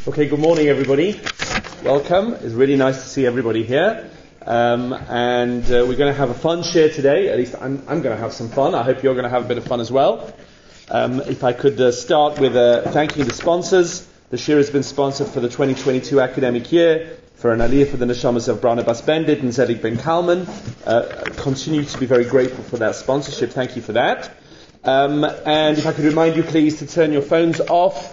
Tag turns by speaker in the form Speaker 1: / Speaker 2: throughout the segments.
Speaker 1: Okay, good morning everybody. Welcome. It's really nice to see everybody here. And we're going to have a fun share today. At least I'm going to have some fun. I hope you're going to have a bit of fun as well. If I could start with thanking the sponsors. The share has been sponsored for the 2022 academic year for an aliyah for the neshamas of Barnabas Bendit and Zelig Ben Kalman. Continue to be very grateful for that sponsorship. Thank you for that. And if I could remind you please to turn your phones off.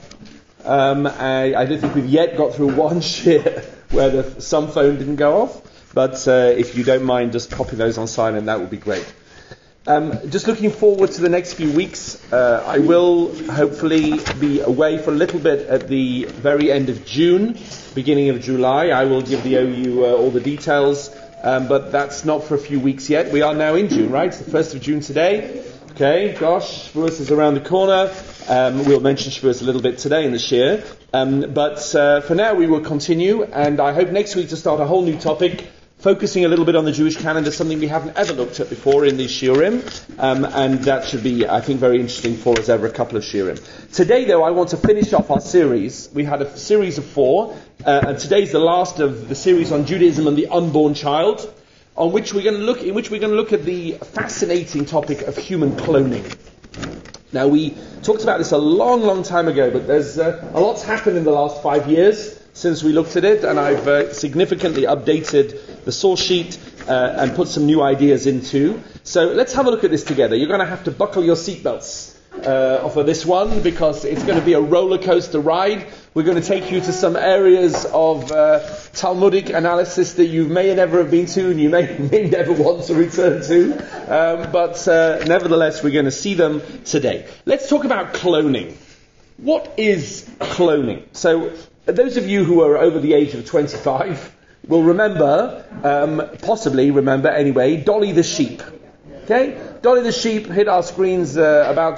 Speaker 1: I don't think we've yet got through one share where some phone didn't go off, but if you don't mind just popping those on silent, that would be great. Just looking forward to the next few weeks. I will hopefully be away for a little bit at the very end of June, beginning of July. I will give the OU all the details, but that's not for a few weeks yet. We are now in June, right? It's the 1st of June today. Okay, gosh, Shavuos is around the corner. We'll mention Shavuos a little bit today in the shir. But for now we will continue, and I hope next week to start a whole new topic, focusing a little bit on the Jewish calendar, something we haven't ever looked at before in these shiurim. And that should be, I think, very interesting for us over a couple of shiurim. Today, though, I want to finish off our series. We had a series of 4, and today's the last of the series on Judaism and the unborn child, in which we're going to look at the fascinating topic of human cloning. Now, we talked about this a long time ago, but there's a lot's happened in the last 5 years since we looked at it, and I've significantly updated the source sheet and put some new ideas into. So let's have a look at this together. You're going to have to buckle your seatbelts for this one, because it's going to be a roller coaster ride. We're going to take you to some areas of Talmudic analysis that you may never have been to and you may never want to return to. But nevertheless, we're going to see them today. Let's talk about cloning. What is cloning? So, those of you who are over the age of 25 will remember, possibly remember anyway, Dolly the sheep. Okay? Dolly the sheep hit our screens about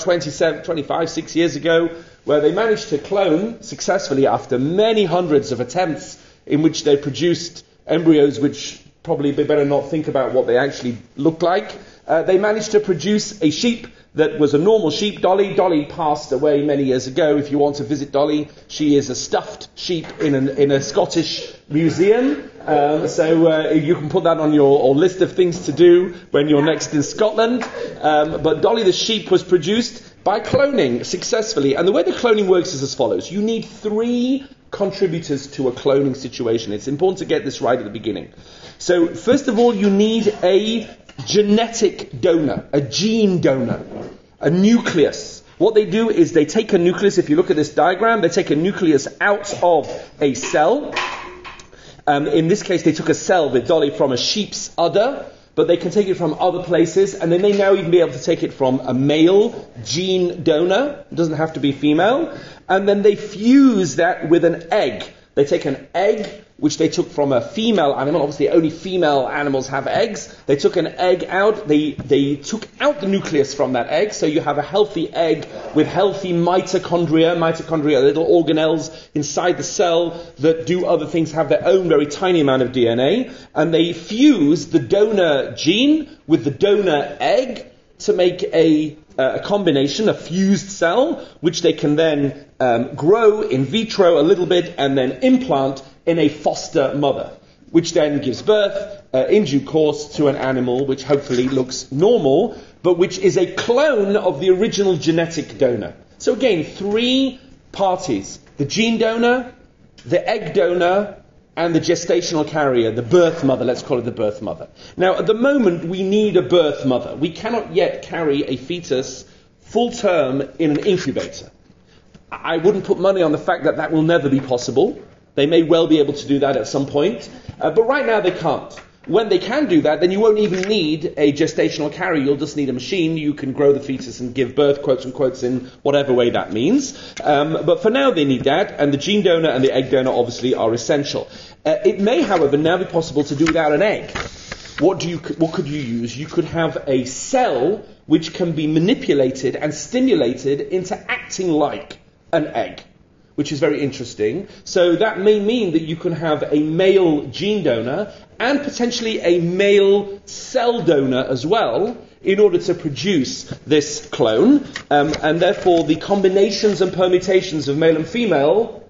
Speaker 1: 6 years ago, where they managed to clone successfully after many hundreds of attempts in which they produced embryos which probably they better not think about what they actually looked like. They managed to produce a sheep that was a normal sheep, Dolly. Dolly passed away many years ago. If you want to visit Dolly, she is a stuffed sheep in a Scottish museum. So you can put that on your list of things to do when you're next in Scotland. But Dolly the sheep was produced by cloning successfully. And the way the cloning works is as follows. You need 3 contributors to a cloning situation. It's important to get this right at the beginning. So first of all, you need a genetic donor, a gene donor, a nucleus. What they do is they take a nucleus. If you look at this diagram, they take a nucleus out of a cell. In this case, they took a cell with Dolly from a sheep's udder, but they can take it from other places, and they may now even be able to take it from a male gene donor. It doesn't have to be female. And then they fuse that with an egg. They take an egg, which they took from a female animal. Obviously, only female animals have eggs. They took an egg out. They took out the nucleus from that egg, so you have a healthy egg with healthy mitochondria. Mitochondria are little organelles inside the cell that do other things, have their own very tiny amount of DNA. And they fuse the donor gene with the donor egg to make a combination, a fused cell, which they can then grow in vitro a little bit and then implant in a foster mother, which then gives birth in due course to an animal which hopefully looks normal, but which is a clone of the original genetic donor. So again, 3 parties: the gene donor, the egg donor, and the gestational carrier, the birth mother. Let's call it the birth mother. Now, at the moment, we need a birth mother. We cannot yet carry a fetus full term in an incubator. I wouldn't put money on the fact that that will never be possible. They may well be able to do that at some point, but right now they can't. When they can do that, then you won't even need a gestational carrier. You'll just need a machine. You can grow the fetus and give birth, quotes and quotes, in whatever way that means. But for now, they need that, and the gene donor and the egg donor obviously are essential. It may, however, now be possible to do without an egg. What could you use? You could have a cell which can be manipulated and stimulated into acting like an egg, which is very interesting. So that may mean that you can have a male gene donor and potentially a male cell donor as well, in order to produce this clone. And therefore the combinations and permutations of male and female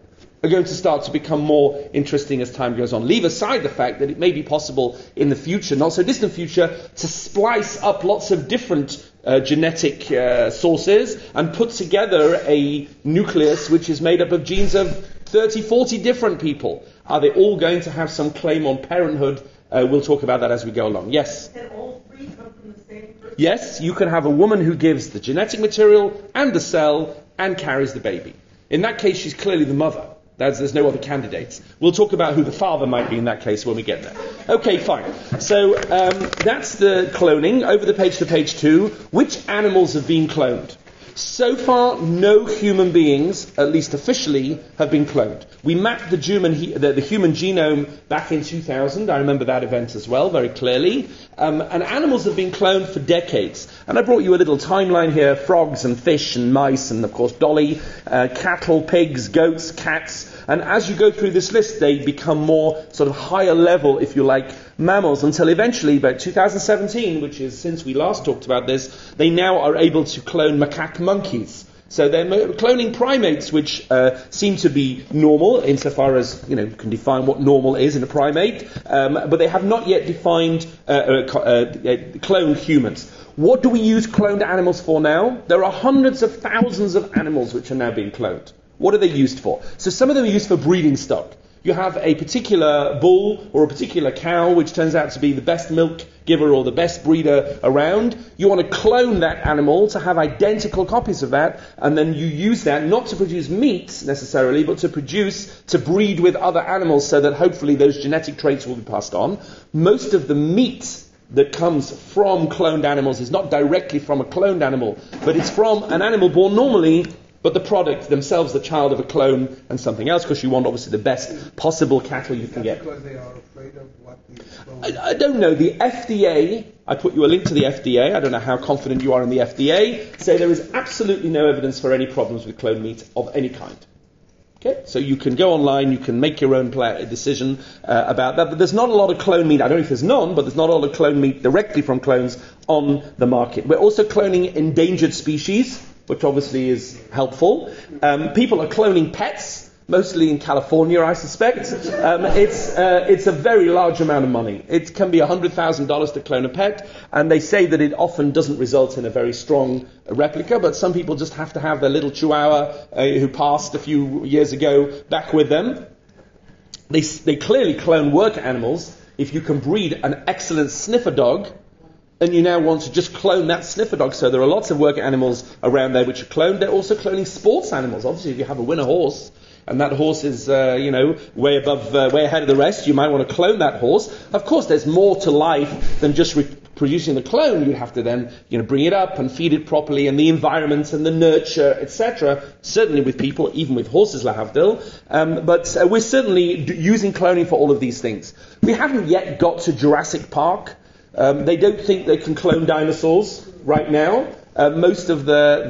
Speaker 1: are going to start to become more interesting as time goes on. Leave aside the fact that it may be possible in the future, not so distant future, to splice up lots of different genetic sources and put together a nucleus which is made up of genes of 30, 40 different people. Are they all going to have some claim on parenthood? We'll talk about that as we go along. Yes?
Speaker 2: Can all three come from the same person?
Speaker 1: Yes, you can have a woman who gives the genetic material and the cell and carries the baby. In that case, she's clearly the mother. There's no other candidates. We'll talk about who the father might be in that case when we get there. Okay, fine. So that's the cloning. Over the page to page 2. Which animals have been cloned? So far, no human beings, at least officially, have been cloned. We mapped the human genome back in 2000. I remember that event as well, very clearly. And animals have been cloned for decades. And I brought you a little timeline here. Frogs and fish and mice and, of course, Dolly. Cattle, pigs, goats, cats. And as you go through this list, they become more sort of higher level, if you like, mammals, until eventually, about 2017, which is since we last talked about this, they now are able to clone macaque monkeys. So they're cloning primates, which seem to be normal, insofar as, you can define what normal is in a primate, but they have not yet defined cloned humans. What do we use cloned animals for now? There are hundreds of thousands of animals which are now being cloned. What are they used for? So some of them are used for breeding stock. You have a particular bull or a particular cow which turns out to be the best milk giver or the best breeder around. You want to clone that animal to have identical copies of that, and then you use that not to produce meat necessarily, but to breed with other animals so that hopefully those genetic traits will be passed on. Most of the meat that comes from cloned animals is not directly from a cloned animal, but it's from an animal born normally, but the product themselves, the child of a clone and something else, because you want obviously the best possible cattle you can get.
Speaker 3: Because they are afraid of what the clone...
Speaker 1: I don't know. The FDA, I put you a link to the FDA, I don't know how confident you are in the FDA, say there is absolutely no evidence for any problems with cloned meat of any kind. Okay, so you can go online, you can make your own decision about that, but there's not a lot of clone meat. I don't know if there's none, but there's not a lot of clone meat directly from clones on the market. We're also cloning endangered species, which obviously is helpful. People are cloning pets, mostly in California, I suspect. It's a very large amount of money. It can be $100,000 to clone a pet, and they say that it often doesn't result in a very strong replica, but some people just have to have their little chihuahua who passed a few years ago back with them. They clearly clone work animals. If you can breed an excellent sniffer dog, and you now want to just clone that sniffer dog. So there are lots of work animals around there which are cloned. They're also cloning sports animals. Obviously, if you have a winner horse, and that horse is, way ahead of the rest, you might want to clone that horse. Of course, there's more to life than just producing the clone. You'd have to then, bring it up and feed it properly, and the environment and the nurture, etc. Certainly with people, even with horses, la havdil. But we're certainly using cloning for all of these things. We haven't yet got to Jurassic Park. They don't think they can clone dinosaurs right now. Most of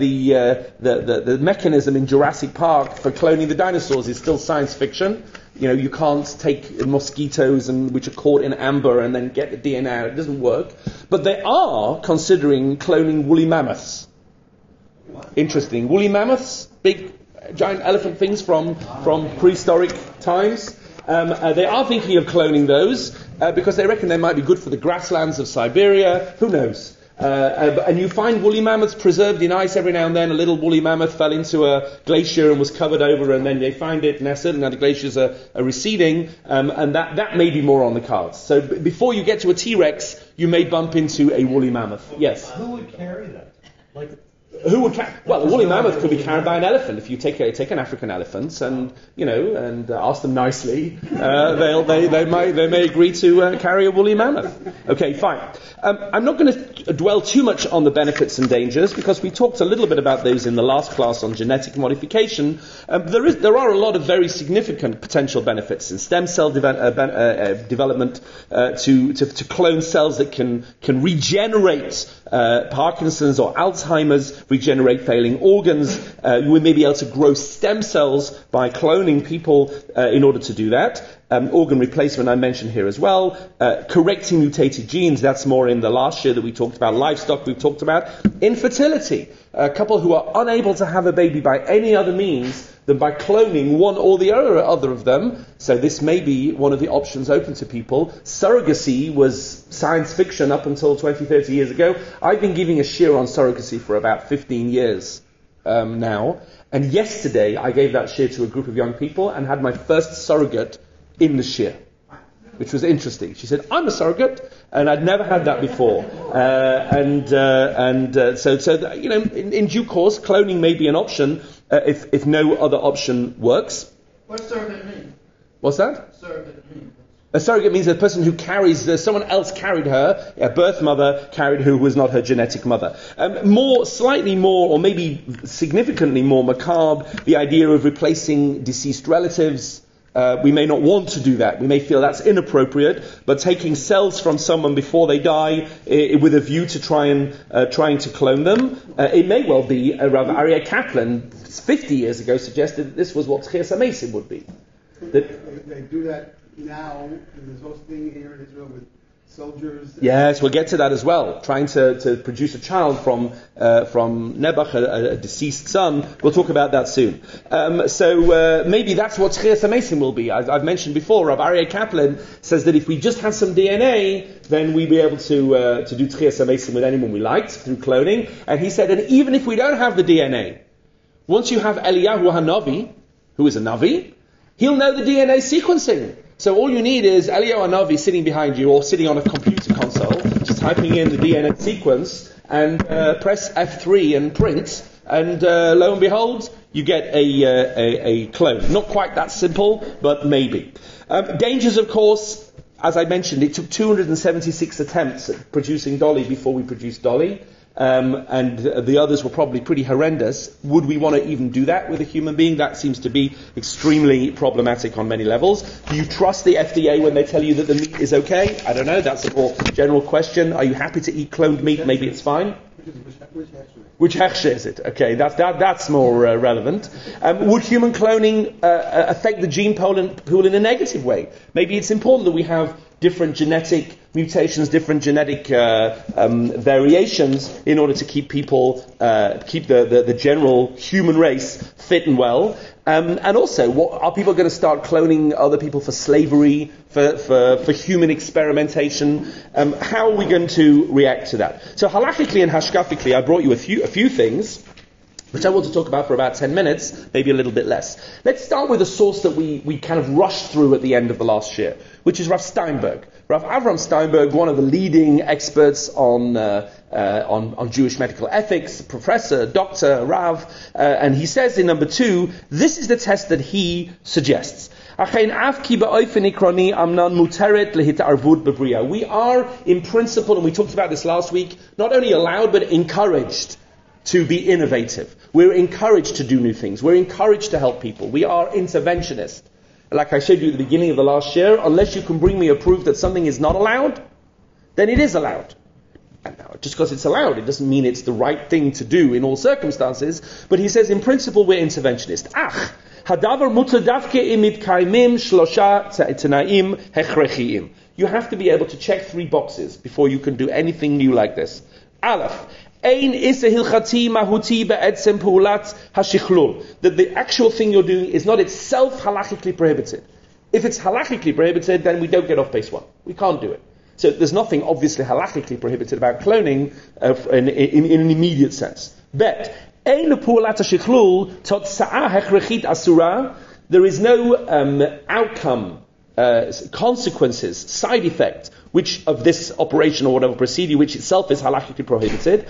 Speaker 1: the mechanism in Jurassic Park for cloning the dinosaurs is still science fiction. You can't take mosquitoes which are caught in amber and then get the DNA out. It doesn't work. But they are considering cloning woolly mammoths. Interesting. Woolly mammoths, big giant elephant things from prehistoric times. They are thinking of cloning those because they reckon they might be good for the grasslands of Siberia. Who knows? And you find woolly mammoths preserved in ice every now and then. A little woolly mammoth fell into a glacier and was covered over, and then they find it, and now certainly the glaciers are receding, and that may be more on the cards. So before you get to a T-Rex, you may bump into a woolly mammoth. Yes?
Speaker 4: Who would carry that?
Speaker 1: Who would well, a woolly mammoth could be carried by an elephant. If you take an African elephant and ask them nicely, they may agree to carry a woolly mammoth. Okay, fine. I'm not going to dwell too much on the benefits and dangers because we talked a little bit about those in the last class on genetic modification. There are a lot of very significant potential benefits in stem cell development to clone cells that can regenerate Parkinson's or Alzheimer's, regenerate failing organs. We may be able to grow stem cells by cloning people in order to do that. Organ replacement I mentioned here as well. Correcting mutated genes, that's more in the last year that we talked talked about livestock, we've talked about infertility. A couple who are unable to have a baby by any other means than by cloning one or the other of them. So this may be one of the options open to people. Surrogacy was science fiction up until 20, 30 years ago. I've been giving a shiur on surrogacy for about 15 years now. And yesterday I gave that shiur to a group of young people and had my first surrogate in the shiur, which was interesting. She said, I'm a surrogate, and I'd never had that before. So in due course, cloning may be an option if no other option works.
Speaker 4: What's surrogate mean?
Speaker 1: What's that?
Speaker 4: Surrogate mean?
Speaker 1: A surrogate means a person who carries, someone else carried her, a birth mother carried who was not her genetic mother. Slightly more, or maybe significantly more macabre, the idea of replacing deceased relatives. We may not want to do that. We may feel that's inappropriate, but taking cells from someone before they die with a view to trying to clone them, it may well be. Rav Aryeh Kaplan, 50 years ago, suggested that this was what Tchias HaMesim would be.
Speaker 3: They do that now, and there's whole thing here in Israel with soldiers.
Speaker 1: Yes, we'll get to that as well. Trying to produce a child from Nebuch, a deceased son. We'll talk about that soon. So maybe that's what Tchias HaMesim will be. I've mentioned before, Rav Aryeh Kaplan says that if we just had some DNA, then we'd be able to do Tchias HaMesim with anyone we liked through cloning. And he said, and even if we don't have the DNA, once you have Eliyahu HaNavi, who is a Navi, he'll know the DNA sequencing. So all you need is Eliyahu HaNavi sitting behind you or sitting on a computer console, just typing in the DNA sequence and press F3 and print, and lo and behold, you get a clone. Not quite that simple, but maybe. Dangers, of course, as I mentioned, it took 276 attempts at producing Dolly before we produced Dolly. And the others were probably pretty horrendous. Would we want to even do that with a human being? That seems to be extremely problematic on many levels. Do you trust the FDA when they tell you that the meat is okay? I don't know. That's a more general question. Are you happy to eat cloned meat? Maybe it's fine. Which hechsher is it? Okay, that's more relevant. Would human cloning affect the gene pool in a negative way? Maybe it's important that we have different genetic mutations, different genetic variations in order to keep people, keep the general human race fit and well. And also, are people going to start cloning other people for slavery, for human experimentation? How are we going to react to that? So halachically and hashkafically, I brought you a few things, which I want to talk about for about 10 minutes, maybe a little bit less. Let's start with a source that we kind of rushed through at the end of the last year, which is Rav Steinberg. Rav Avram Steinberg, one of the leading experts on Jewish medical ethics, professor, doctor, Rav, and he says in number 2, this is the test that he suggests. We are, in principle, and we talked about this last week, not only allowed but encouraged to be innovative. We're encouraged to do new things. We're encouraged to help people. We are interventionists. Like I showed you at the beginning of the last year, unless you can bring me a proof that something is not allowed, then it is allowed. And now, just because it's allowed, it doesn't mean it's the right thing to do in all circumstances. But he says, in principle, we're interventionists. Hadavar mutar davke im mitkaimim shlosha tanaim hechrechiim. You have to be able to check 3 boxes before you can do anything new like this. Aleph. That the actual thing you're doing is not itself halachically prohibited. If it's halachically prohibited, then we don't get off base 1. We can't do it. So there's nothing obviously halachically prohibited about cloning in an immediate sense. Bet, there is no outcome, consequences, side effect, which of this operation or whatever procedure, which itself is halachically prohibited,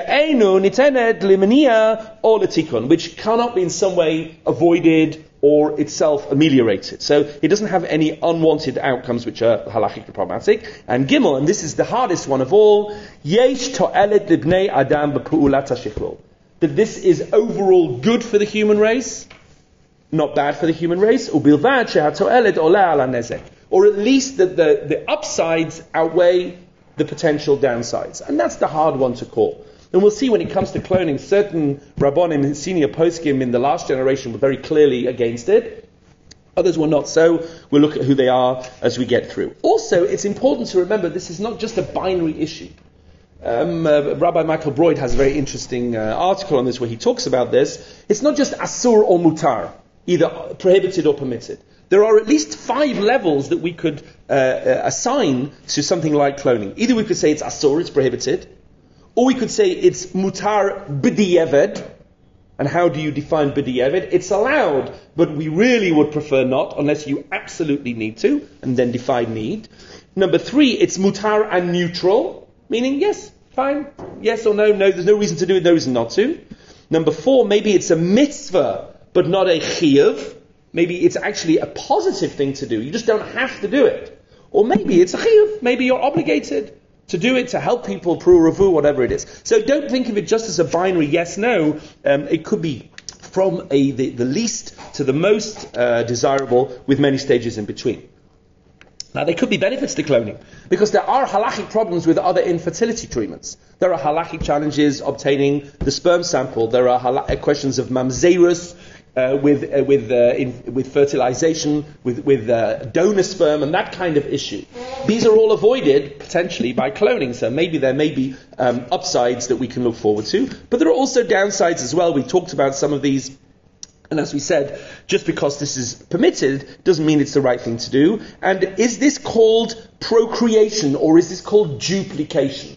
Speaker 1: which cannot be in some way avoided or itself ameliorated. So it doesn't have any unwanted outcomes which are halachically problematic. And Gimel, and this is the hardest one of all, yesh to'elet libnei adam b'pu'ulat hashichlul. That this is overall good for the human race, not bad for the human race, ubilvad she'ato'elet ola ala nezek. Or at least that the upsides outweigh the potential downsides. And that's the hard one to call. And we'll see when it comes to cloning, certain Rabbonim, senior poskim in the last generation were very clearly against it. Others were not so. We'll look at who they are as we get through. Also, it's important to remember this is not just a binary issue. Rabbi Michael Broyd has a very interesting article on this where he talks about this. It's not just asur or mutar, either prohibited or permitted. There are at least 5 levels that we could assign to something like cloning. Either we could say it's asur, it's prohibited, or we could say it's mutar b'di'evad. And how do you define b'di'evad? It's allowed, but we really would prefer not, unless you absolutely need to, and then define need. Number 3, it's mutar and neutral, meaning yes, fine, yes or no, there's no reason to do it, no reason not to. Number 4, maybe it's a mitzvah, but not a chiyuv. Maybe it's actually a positive thing to do. You just don't have to do it. Or maybe it's a chiyuv. Maybe you're obligated to do it, to help people, pru revu, whatever it is. So don't think of it just as a binary yes-no. It could be from the least to the most desirable, with many stages in between. Now, there could be benefits to cloning, because there are halachic problems with other infertility treatments. There are halachic challenges obtaining the sperm sample. There are questions of mamzerus, with fertilization, with donor sperm, and that kind of issue. These are all avoided potentially by cloning. So maybe there may be upsides that we can look forward to, but there are also downsides as well. We talked about some of these. And as we said, just because this is permitted doesn't mean it's the right thing to do. And is this called procreation or is this called duplication?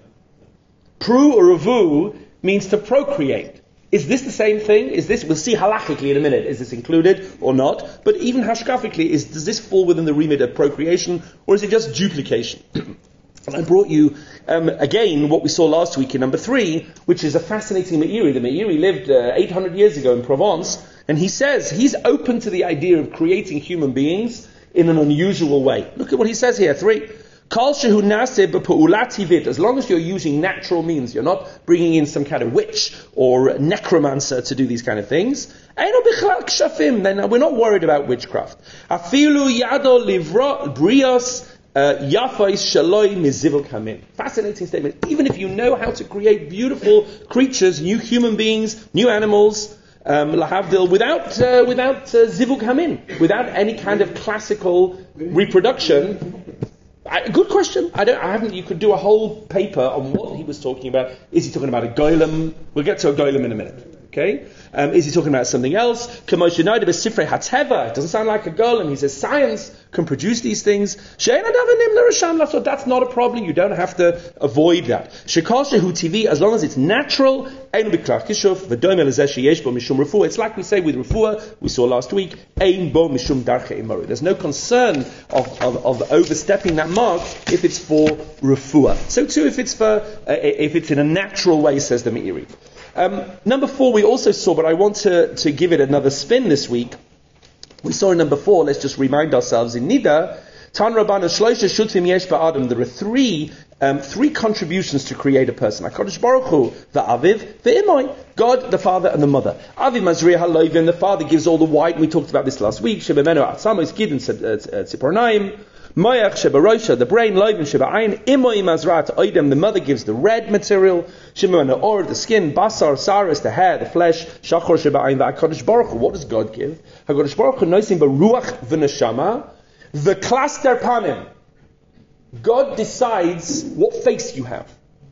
Speaker 1: Pru or revu means to procreate. Is this the same thing? We'll see halachically in a minute, is this included or not? But even hashkafically, does this fall within the remit of procreation, or is it just duplication? And I brought you, again, what we saw last week in number 3, which is a fascinating Meiri. The Meiri lived 800 years ago in Provence, and he says he's open to the idea of creating human beings in an unusual way. Look at what he says here, 3. Kol shehu naseh b'pa'ulat tivit. As long as you're using natural means, you're not bringing in some kind of witch or necromancer to do these kind of things. Eino bichlal kshafim. Then we're not worried about witchcraft. Afilu yado livra brios yafais shaloi mizivul kamin. Fascinating statement. Even if you know how to create beautiful creatures, new human beings, new animals, lahavdil, without zivul kamin, without any kind of classical reproduction. Good question. You could do a whole paper on what he was talking about. Is he talking about a golem? We'll get to a golem in a minute. Okay? Is he talking about something else? It doesn't sound like a golem. He says science can produce these things. That's not a problem. You don't have to avoid that. As long as it's natural, it's like we say with refuah, we saw last week, there's no concern of overstepping that mark if it's for refuah. So too if it's in a natural way, says the Meiri. Number 4 we also saw, but I want to give it another spin this week. We saw in number 4, let's just remind ourselves, in Nida, Tan Rabbanu Shloisha Shutim Yesh Ba'adam, there are 3 contributions to create a person. HaKadosh Baruch Hu, the Aviv, the Imoi, God, the Father, and the Mother. Aviv Mazriah HaLoivin, the Father gives all the white, we talked about this last week, Shebemenu Atzamos Gidin Tzipornaim, Moyach Shebaroisha, the brain, Loivin Sheba'ayin, Imoi Mazrat Oidem, the mother gives the red material, Shemana Or, the skin, Basar, Saris, the hair, the flesh, Shachor Sheba'ayin, the HaKadosh Baruch Hu. What does God give? HaKadosh Baruch Hu Noisim Baruach V'Neshama, the Klaster Panim. God decides what face you have.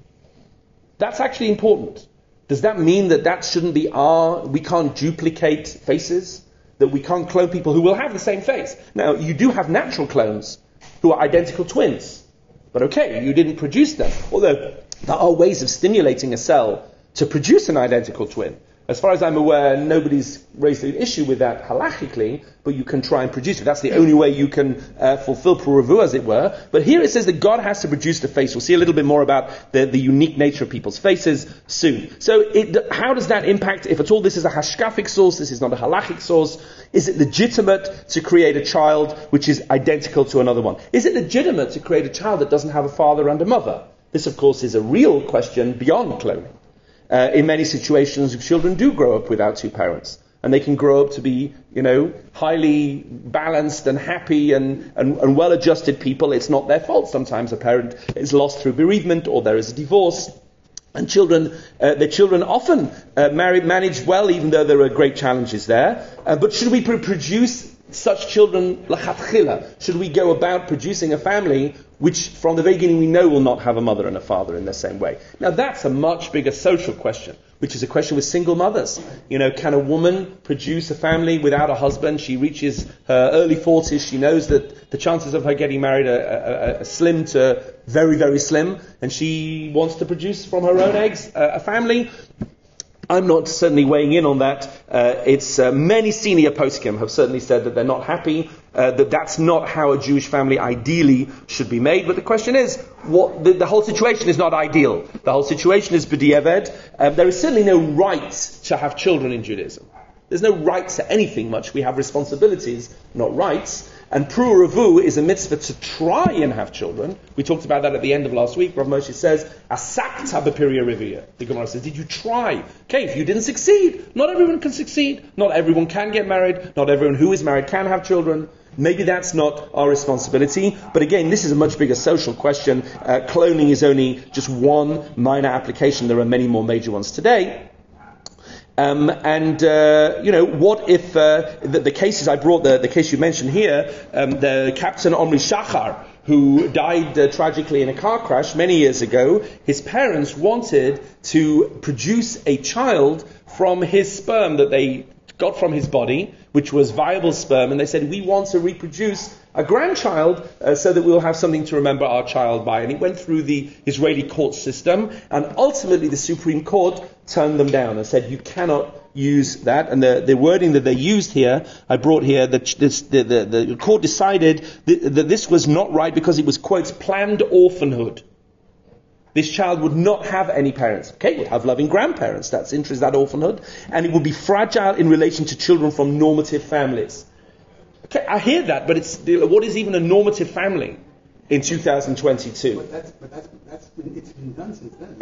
Speaker 1: That's actually important. Does that mean that shouldn't be we can't duplicate faces? That we can't clone people who will have the same face? Now, you do have natural clones who are identical twins. But okay, you didn't produce them. Although, there are ways of stimulating a cell to produce an identical twin. As far as I'm aware, nobody's raised an issue with that halachically, but you can try and produce it. That's the only way you can fulfill Puruvu, as it were. But here it says that God has to produce the face. We'll see a little bit more about the unique nature of people's faces soon. So how does that impact, if at all this is a hashkafic source, this is not a halachic source? Is it legitimate to create a child which is identical to another one? Is it legitimate to create a child that doesn't have a father and a mother? This, of course, is a real question beyond cloning. In many situations, children do grow up without 2 parents. And they can grow up to be, highly balanced and happy and well-adjusted people. It's not their fault. Sometimes a parent is lost through bereavement or there is a divorce. And the children often manage well, even though there are great challenges there. But should we produce such children lachatchila? Should we go about producing a family which from the very beginning we know will not have a mother and a father in the same way? Now that's a much bigger social question, which is a question with single mothers. Can a woman produce a family without a husband? She reaches her early 40s, she knows that the chances of her getting married are slim to very, very slim, and she wants to produce from her own eggs a family. I'm not certainly weighing in on that. It's many senior poskim have certainly said that they're not happy, that that's not how a Jewish family ideally should be made. But the question is, the whole situation is not ideal. The whole situation is b'diavad. There is certainly no right to have children in Judaism. There's no right to anything much. We have responsibilities, not rights. And Pru Ravu is a mitzvah to try and have children. We talked about that at the end of last week. Rav Moshe says, Asakta b'piriya rivia. The Gemara says, did you try? Okay, if you didn't succeed, not everyone can succeed. Not everyone can get married. Not everyone who is married can have children. Maybe that's not our responsibility. But again, this is a much bigger social question. Cloning is only just one minor application. There are many more major ones today. What if the cases I brought, the case you mentioned here, the Captain Omri Shachar, who died tragically in a car crash many years ago, his parents wanted to produce a child from his sperm that they got from his body, which was viable sperm, and they said, we want to reproduce a grandchild so that we'll have something to remember our child by. And it went through the Israeli court system, and ultimately the Supreme Court turned them down and said, you cannot use that. And the wording that they used here, I brought here, the court decided that this was not right because it was, quote, planned orphanhood. This child would not have any parents. Okay, it would have loving grandparents. That's interesting, that orphanhood. And it would be fragile in relation to children from normative families. Okay, I hear that, but what is even a normative family in 2022?
Speaker 3: It's been done since then.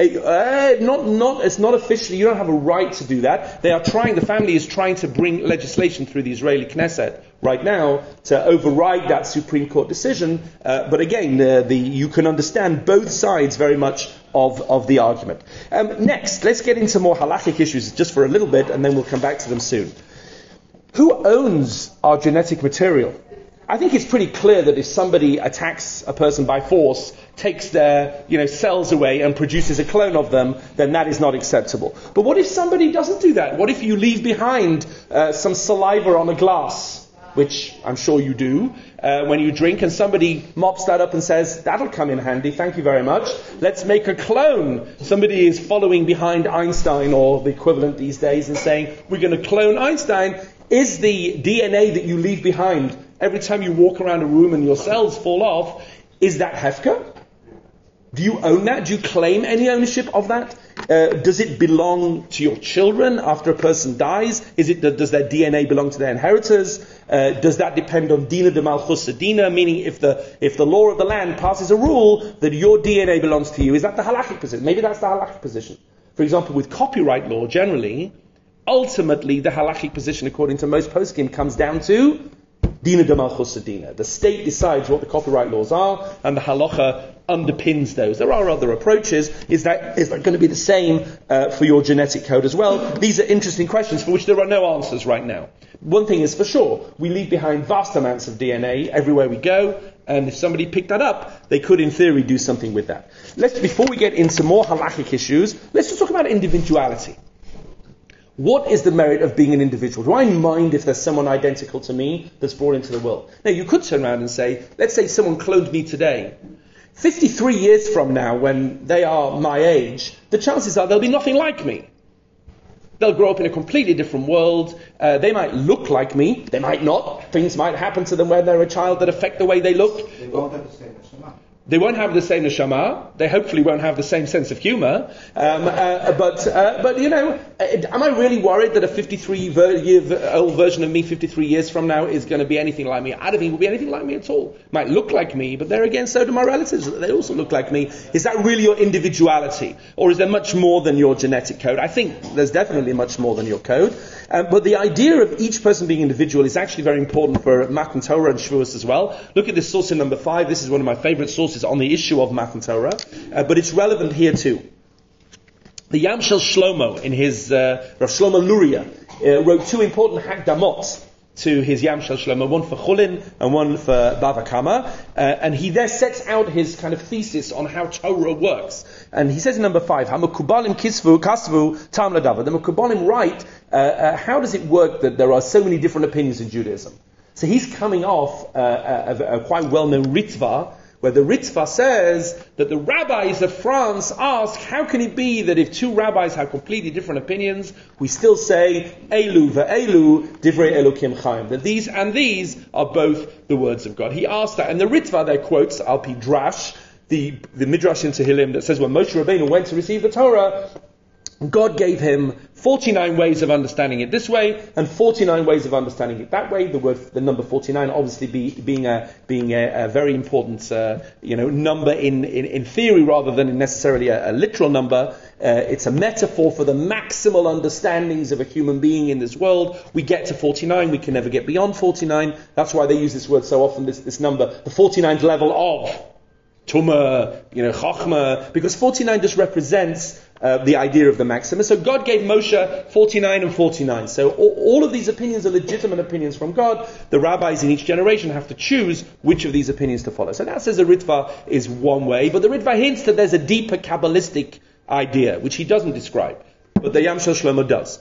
Speaker 1: It's not officially. You don't have a right to do that. The family is trying to bring legislation through the Israeli Knesset right now to override that Supreme Court decision. But again, you can understand both sides very much of the argument. Next, let's get into more halachic issues just for a little bit, and then we'll come back to them soon. Who owns our genetic material? I think it's pretty clear that if somebody attacks a person by force, takes their cells away and produces a clone of them, then that is not acceptable. But what if somebody doesn't do that? What if you leave behind some saliva on a glass, which I'm sure you do, when you drink, and somebody mops that up and says, that'll come in handy, thank you very much, let's make a clone. Somebody is following behind Einstein, or the equivalent these days, and saying, we're going to clone Einstein. Is the DNA that you leave behind every time you walk around a room and your cells fall off, is that hefker? Do you own that? Do you claim any ownership of that? Does it belong to your children after a person dies? Does their DNA belong to their inheritors? Does that depend on dina de malchus dina, meaning if the law of the land passes a rule that your DNA belongs to you, is that the halachic position? Maybe that's the halachic position. For example, with copyright law, generally, ultimately the halachic position, according to most poskim, comes down to dina de malchus dina. The state decides what the copyright laws are, and the halacha underpins those. There are other approaches. Is that going to be the same for your genetic code as well? These are interesting questions for which there are no answers right now. One thing is for sure, we leave behind vast amounts of DNA everywhere we go, and if somebody picked that up, they could in theory do something with that. Before we get into more halachic issues, let's just talk about individuality. What is the merit of being an individual? Do I mind if there's someone identical to me that's brought into the world? Now, you could turn around and say, let's say someone cloned me today. 53 years from now, when they are my age, the chances are they'll be nothing like me. They'll grow up in a completely different world. They might look like me. They might not. Things might happen to them when they're a child that affect the way they look.
Speaker 4: They won't have the same neshama.
Speaker 1: They won't have the same neshama. They hopefully won't have the same sense of humor. But am I really worried that a 53-year-old version of me 53 years from now is going to be anything like me? I don't think it will be anything like me at all. Might look like me, but there again, so do my relatives. They also look like me. Is that really your individuality? Or is there much more than your genetic code? I think there's definitely much more than your code. But the idea of each person being individual is actually very important for Matan Torah and Shavuos as well. Look at this source in number 5. This is one of my favorite sources on the issue of Matan Torah. But it's relevant here too. The Yam Shel Shlomo, in his Rav Shlomo Luria, wrote two important Hakdamot to his Yam Shel Shlomo, one for Chulin and one for Bava Kama, and he there sets out his kind of thesis on how Torah works. And he says in number 5, HaMekubalim kasvu tam ladava. The Mekubalim write, how does it work that there are so many different opinions in Judaism? So he's coming off a quite well-known Ritva, where the Ritva says that the rabbis of France ask, how can it be that if two rabbis have completely different opinions, we still say, Elu ve'elu divrei Elokim chaim, that these and these are both the words of God. He asked that, and the Ritva there quotes Al-Pi Drash, the Midrash in Tehillim, that says when Moshe Rabbeinu went to receive the Torah, God gave him 49 ways of understanding it this way, and 49 ways of understanding it that way. The number 49 obviously being a very important, number in theory rather than necessarily a literal number. It's a metaphor for the maximal understandings of a human being in this world. We get to 49, we can never get beyond 49. That's why they use this word so often, this number, the 49th level of Tumah, Chachma, because 49 just represents the idea of the maximum. So God gave Moshe 49 and 49. So all of these opinions are legitimate opinions from God. The rabbis in each generation have to choose which of these opinions to follow. So that says the Ritva is one way, but the Ritva hints that there's a deeper Kabbalistic idea, which he doesn't describe. But the Yam Shel Shlomo does.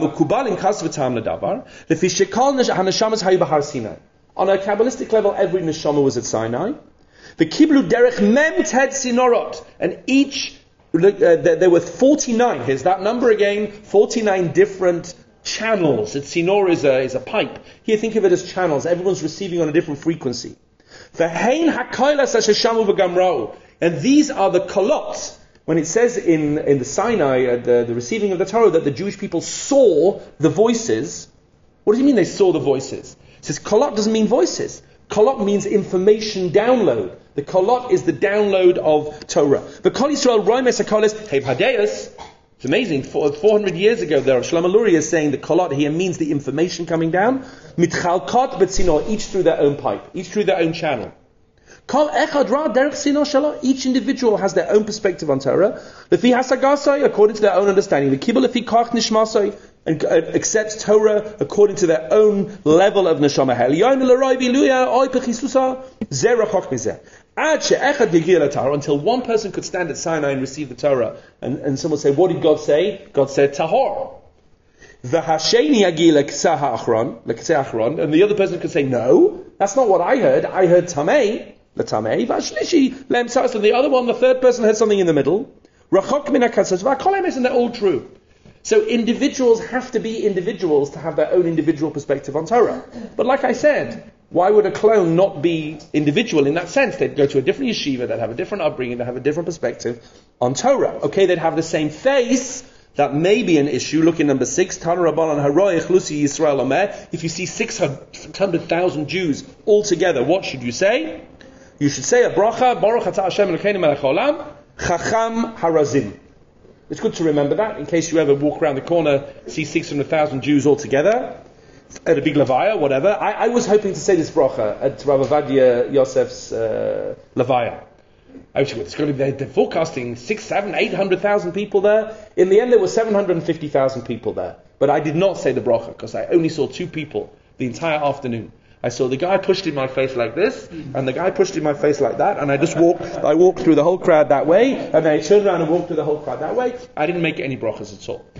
Speaker 1: On a Kabbalistic level, every neshama was at Sinai. The Kiblu Derech Mem Ted Sinorot, and each there were 49. Here's that number again: 49 different channels. Sinor is a pipe. Here, think of it as channels. Everyone's receiving on a different frequency. V'hein hakaylas asher shamu v'gamra'u, and these are the kolot. When it says in the Sinai, the receiving of the Torah, that the Jewish people saw the voices, what does it mean they saw the voices? It says kolot doesn't mean voices. Kolot means information download. The kolot is the download of Torah. The Kol Yisrael Roimes HaKolis Hev Hadeus. It's amazing. 400 years ago, there Shlomo Luria is saying the kolot here means the information coming down. Mitchalkot B'tzinor, each through their own pipe, each through their own channel. Kol Echad Ra Derech Sinor Shelo. Each individual has their own perspective on Torah. Lefi Hasagasai, according to their own understanding. The Kibbul Lefi Kach Nishmasai, and accepts Torah according to their own level of neshama. Until one person could stand at Sinai and receive the Torah, and someone say, what did God say? God said, Tahor. And the other person could say, no, that's not what I heard. I heard Tamei. And the other one, the third person, heard something in the middle. And they're all true. So individuals have to be individuals to have their own individual perspective on Torah. But like I said, why would a clone not be individual in that sense? They'd go to a different yeshiva, they'd have a different upbringing, they'd have a different perspective on Torah. Okay, they'd have the same face. That may be an issue. Look in number 6. Tana Rabbanan Haroich Lusi Yisrael Omer. If you see 600,000 Jews all together, what should you say? You should say a bracha, Baruch Atah Hashem Elokeinu melech haolam, Chacham Harazim. It's good to remember that, in case you ever walk around the corner, see 600,000 Jews all together, at a big levaya, whatever. I was hoping to say this bracha at Rav Avadia Yosef's levaya. It's going to be, they're forecasting 600,000, 700,000, 800,000 people there. In the end, there were 750,000 people there. But I did not say the bracha, because I only saw 2 people the entire afternoon. I saw the guy pushed in my face like this, and the guy pushed in my face like that, and I walked through the whole crowd that way, and then I turned around and walked through the whole crowd that way. I didn't make any brachas at all.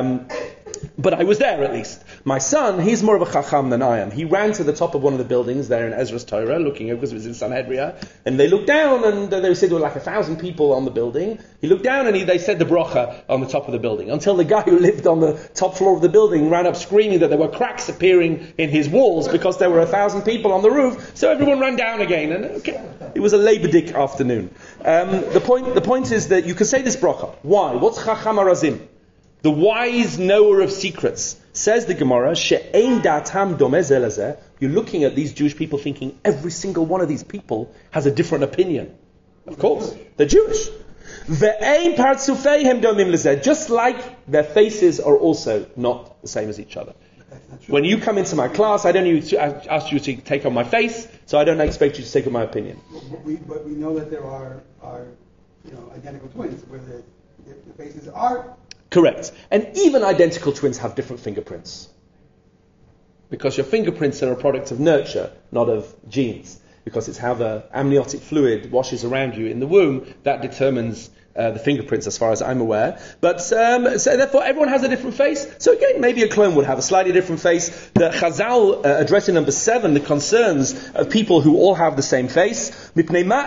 Speaker 1: But I was there at least. My son, he's more of a chacham than I am. He ran to the top of one of the buildings there in Ezra's Torah, looking over, because it was in Sanhedria, and they looked down, and they said there were like 1,000 people on the building. He looked down, and they said the bracha on the top of the building, until the guy who lived on the top floor of the building ran up screaming that there were cracks appearing in his walls because there were 1,000 people on the roof, so everyone ran down again, and okay, it was a Leibedik afternoon. The point is that you can say this bracha. Why? What's Chacham Harazim? The wise knower of secrets. Says the Gemara, She'ein datam domeh zeh lezeh. You're looking at these Jewish people thinking every single one of these people has a different opinion. Of course, they're Jewish. Ve'ein partzufeihem domim lezeh. Just like their faces are also not the same as each other. When you come into my class, I don't ask you to take on my face, so I don't expect you to take on my opinion.
Speaker 3: But we know that there are identical twins, where the faces are...
Speaker 1: Correct. And even identical twins have different fingerprints. Because your fingerprints are a product of nurture, not of genes. Because it's how the amniotic fluid washes around you in the womb that determines the fingerprints, as far as I'm aware. But so therefore, everyone has a different face. So again, maybe a clone would have a slightly different face. The Chazal address in number 7 the concerns of people who all have the same face. A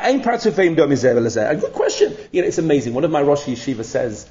Speaker 1: good question. It's amazing. One of my Rosh Yeshiva says,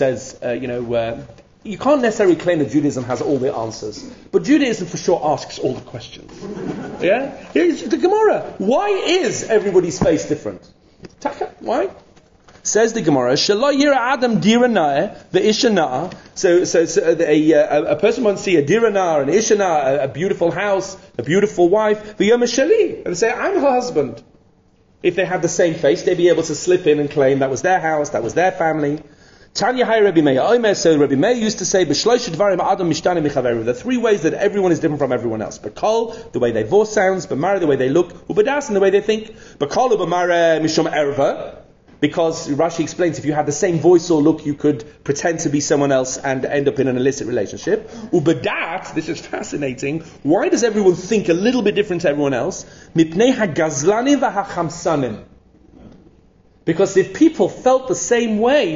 Speaker 1: you can't necessarily claim that Judaism has all the answers, but Judaism for sure asks all the questions. Yeah? Here's the Gemara. Why is everybody's face different? Taka, why? Says the Gemara, Shelo yira Adam dira na'eh ve'isha na'ah. So a person won't see a dira na'ah, an isha na'ah, a beautiful house, a beautiful wife, ve'yom sheli, and say, I'm her husband. If they had the same face, they'd be able to slip in and claim that was their house, that was their family. Tanya Hai Rabbi Meir. So Rabbi Meir used to say, the 3 ways that everyone is different from everyone else. Bakal, the way their voice sounds, Bamara, the way they look, Ubadas, and the way they think. Bakal Bamara Mishum Erva, because Rashi explains if you had the same voice or look, you could pretend to be someone else and end up in an illicit relationship. Ubadat, this is fascinating. Why does everyone think a little bit different to everyone else? Mipnei HaGazlanim v'HaChamsanim. Because if people thought the same way,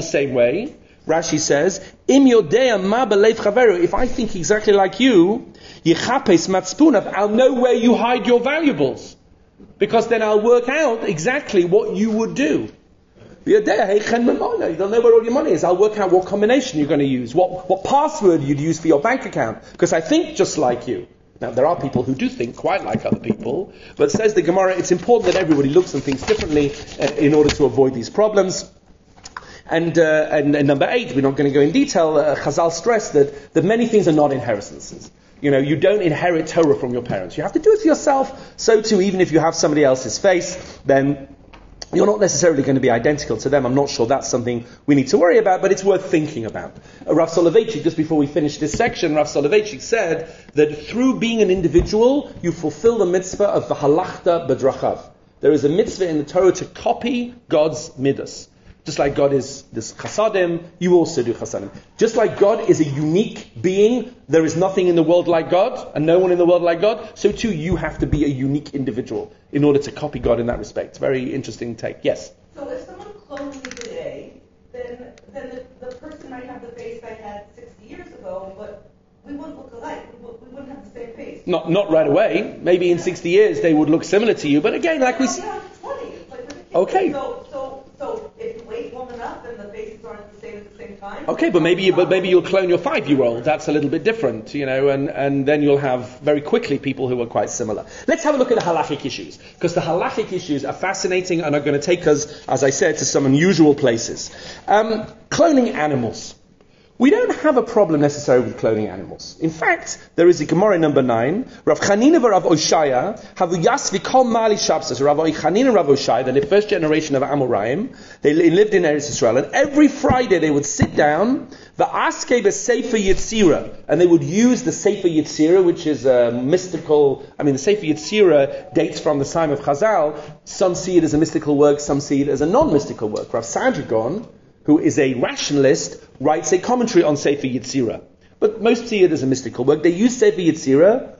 Speaker 1: Rashi says, Im yodea ma belev chaveru, if I think exactly like you, yichapes matspunav, I'll know where you hide your valuables. Because then I'll work out exactly what you would do. They'll know where all your money is. I'll work out what combination you're going to use, what password you'd use for your bank account. Because I think just like you. Now, there are people who do think quite like other people, but says the Gemara, it's important that everybody looks and thinks differently in order to avoid these problems. And number 8, we're not going to go in detail, Chazal stressed that many things are not inheritances. You don't inherit Torah from your parents. You have to do it for yourself. So too, even if you have somebody else's face, then you're not necessarily going to be identical to them. I'm not sure that's something we need to worry about, but it's worth thinking about. Rav Soloveitchik, just before we finish this section, Rav Soloveitchik said that through being an individual, you fulfill the mitzvah of the halachta b'drachav. There is a mitzvah in the Torah to copy God's midas. Just like God is this chasadim, you also do chasadim. Just like God is a unique being, there is nothing in the world like God, and no one in the world like God, so too you have to be a unique individual in order to copy God in that respect. Very interesting take. Yes?
Speaker 2: So if someone clones me today, then the person might have the face I had 60 years ago, but we wouldn't look alike. We wouldn't have the same face.
Speaker 1: Not right away. Maybe in 60 years they would look similar to you, but again, like we...
Speaker 2: Yeah, 20. It's like ridiculous.
Speaker 1: Okay.
Speaker 2: So if you wait long enough and the faces aren't the same at the same time.
Speaker 1: Okay, but maybe you'll clone your 5-year-old. That's a little bit different, and then you'll have very quickly people who are quite similar. Let's have a look at the halachic issues, because the halachic issues are fascinating and are going to take us, as I said, to some unusual places. Cloning animals. We don't have a problem necessarily with cloning animals. In fact, there is a Gemara number 9. Rav Chanina and Rav Oshaya have yasvi kol mali shabsas. Rav Chanina and Rav Oshaya, the first generation of Amoraim, they lived in Eretz Yisrael, and every Friday they would sit down, va'askei b'sefer Yetzirah, and they would use the Sefer Yetzirah, which is a mystical. The Sefer Yetzirah dates from the time of Chazal. Some see it as a mystical work, some see it as a non-mystical work. Rav Sadragon, who is a rationalist, writes a commentary on Sefer Yetzirah. But most see it as a mystical work. They use Sefer Yetzirah,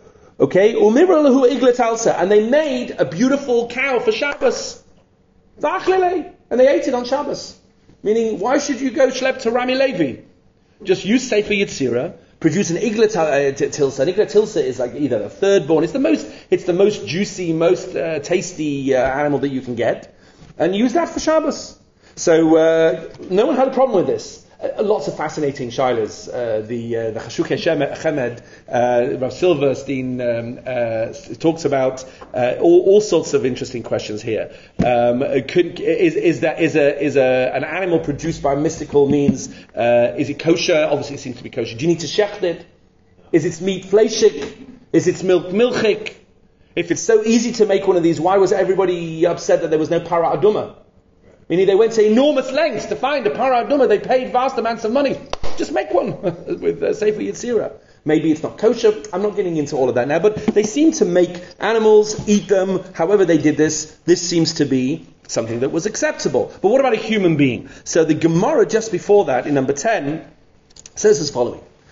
Speaker 1: and they made a beautiful cow for Shabbos. And they ate it on Shabbos. Meaning, why should you go schlep to Rami Levi? Just use Sefer Yetzirah, produce an Igla Tilsa. An Igla Tilsa is like either a third born. It's the most juicy, most tasty animal that you can get. And use that for Shabbos. So no one had a problem with this. Lots of fascinating shilas. The Chashukei Chemed, Rav Silverstein talks about all sorts of interesting questions here. Is an animal produced by mystical means? Is it kosher? Obviously, it seems to be kosher. Do you need to shecht it? Is its meat fleshik? Is its milk milchik? If it's so easy to make one of these, why was everybody upset that there was no para aduma? Meaning they went to enormous lengths to find a para aduma. They paid vast amounts of money. Just make one with Sefer Yetzirah. Maybe it's not kosher. I'm not getting into all of that now. But they seem to make animals, eat them. However they did this seems to be something that was acceptable. But what about a human being? So the Gemara just before that, in number 10, says as following.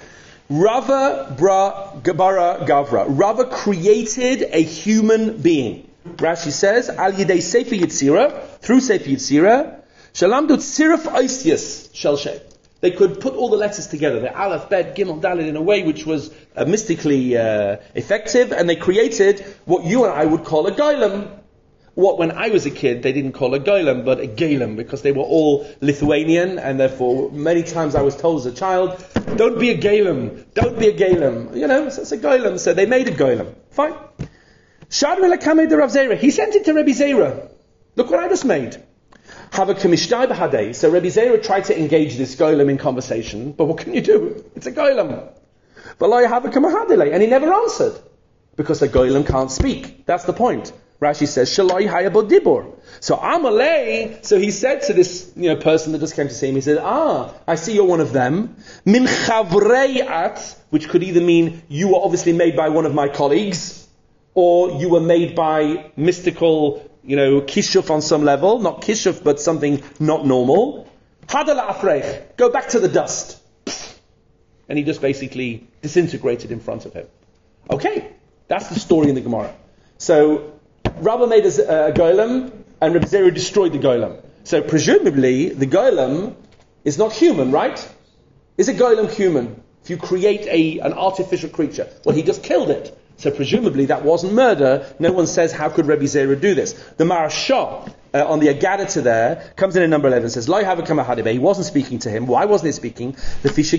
Speaker 1: Rava bara gavra. Rava created a human being. Rashi says, Al yidei sefer yitzira, through sefer yitzira, shalamdu tzirif oisius shel shem. They could put all the letters together, the Aleph, Bet, Gimel, Dalet, in a way which was mystically effective, and they created what you and I would call a golem. What, when I was a kid, they didn't call a golem, but a galem, because they were all Lithuanian, and therefore many times I was told as a child, don't be a galem, don't be a galem. You know, so it's a golem, so they made a golem. Fine. Shadri Lakameh de Rav Zera. He sent it to Rabbi Zera. Look what I just made. So Rabbi Zera tried to engage this golem in conversation, but what can you do? It's a golem. And he never answered, because a golem can't speak. That's the point. Rashi says, Shaloi hayabod dibor. So Amalei, so he said to this person that just came to see him, he said, I see you're one of them. Min chavrei at, which could either mean you were obviously made by one of my colleagues, or you were made by mystical, kishuf on some level, not kishuf, but something not normal. Hadala afreich, go back to the dust. And he just basically disintegrated in front of him. Okay, that's the story in the Gemara. So, Rabba made a golem, and Rabbi Zera destroyed the golem. So presumably, the golem is not human, right? Is a golem human? If you create an artificial creature, well, he just killed it. So presumably that wasn't murder. No one says, how could Rabbi Zera do this? The Marashah, on the Agadata there, comes in at number 11, says, Loi hava kama hadibe. He wasn't speaking to him. Why wasn't he speaking? Because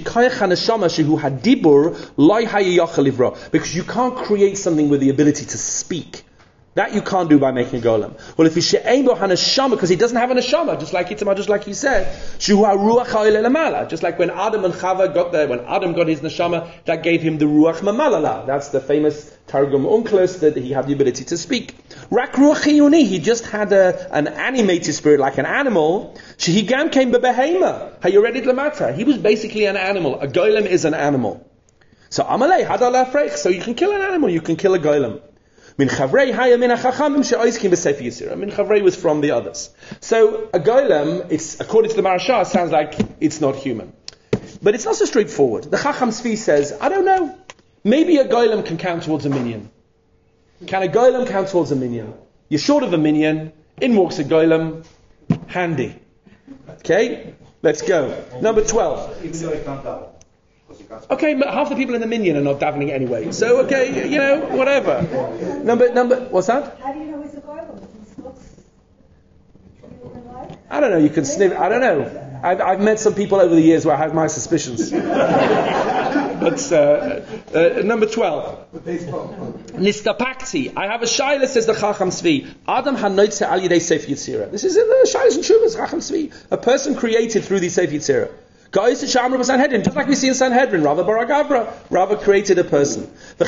Speaker 1: you can't create something with the ability to speak. That you can't do by making a golem. Well, if you she'ein bo haneshama, because he doesn't have a neshama, just like Itamar, just like he said, shu haruach ha'oleh lamala. Just like when Adam and Chava got there, when Adam got his neshama, that gave him the ruach mamalala. That's the famous Targum Unclus, that he had the ability to speak. Rak ruach chiyuni, he just had an animated spirit like an animal. Shehigam came bebehema, hayoredit lamatra. He was basically an animal. A golem is an animal. So amalei hadal afreich. So you can kill an animal, you can kill a golem. Min chavrei haya min hachachamim she'oiskim b'sefer Yisira. Min chavrei was from the others. So a golem, it's according to the Marashah, sounds like it's not human, but it's not so straightforward. The Chacham Tzvi says, I don't know. Maybe a golem can count towards a minion. Can a golem count towards a minion? You're short of a minion. In walks a golem. Handy. Okay, let's go. Number 12.
Speaker 5: Even though it can't double.
Speaker 1: Okay, half the people in the minyan are not davening anyway. So, okay, whatever. Number, what's that?
Speaker 2: How do you know he's a golem? He looks human like?
Speaker 1: I don't know, you can sniff, I don't know. I've met some people over the years where I have my suspicions. But, number 12. Nistapakti. I have a shaila, says the Chacham Tzvi. Adam hanoitze al yidei sefer Yitzira. This is in the Shailas and Shuvas, Chacham Tzvi. A person created through the sefer Yitzira. Just like we see in Sanhedrin, Rava bara gavra. Rava created a person.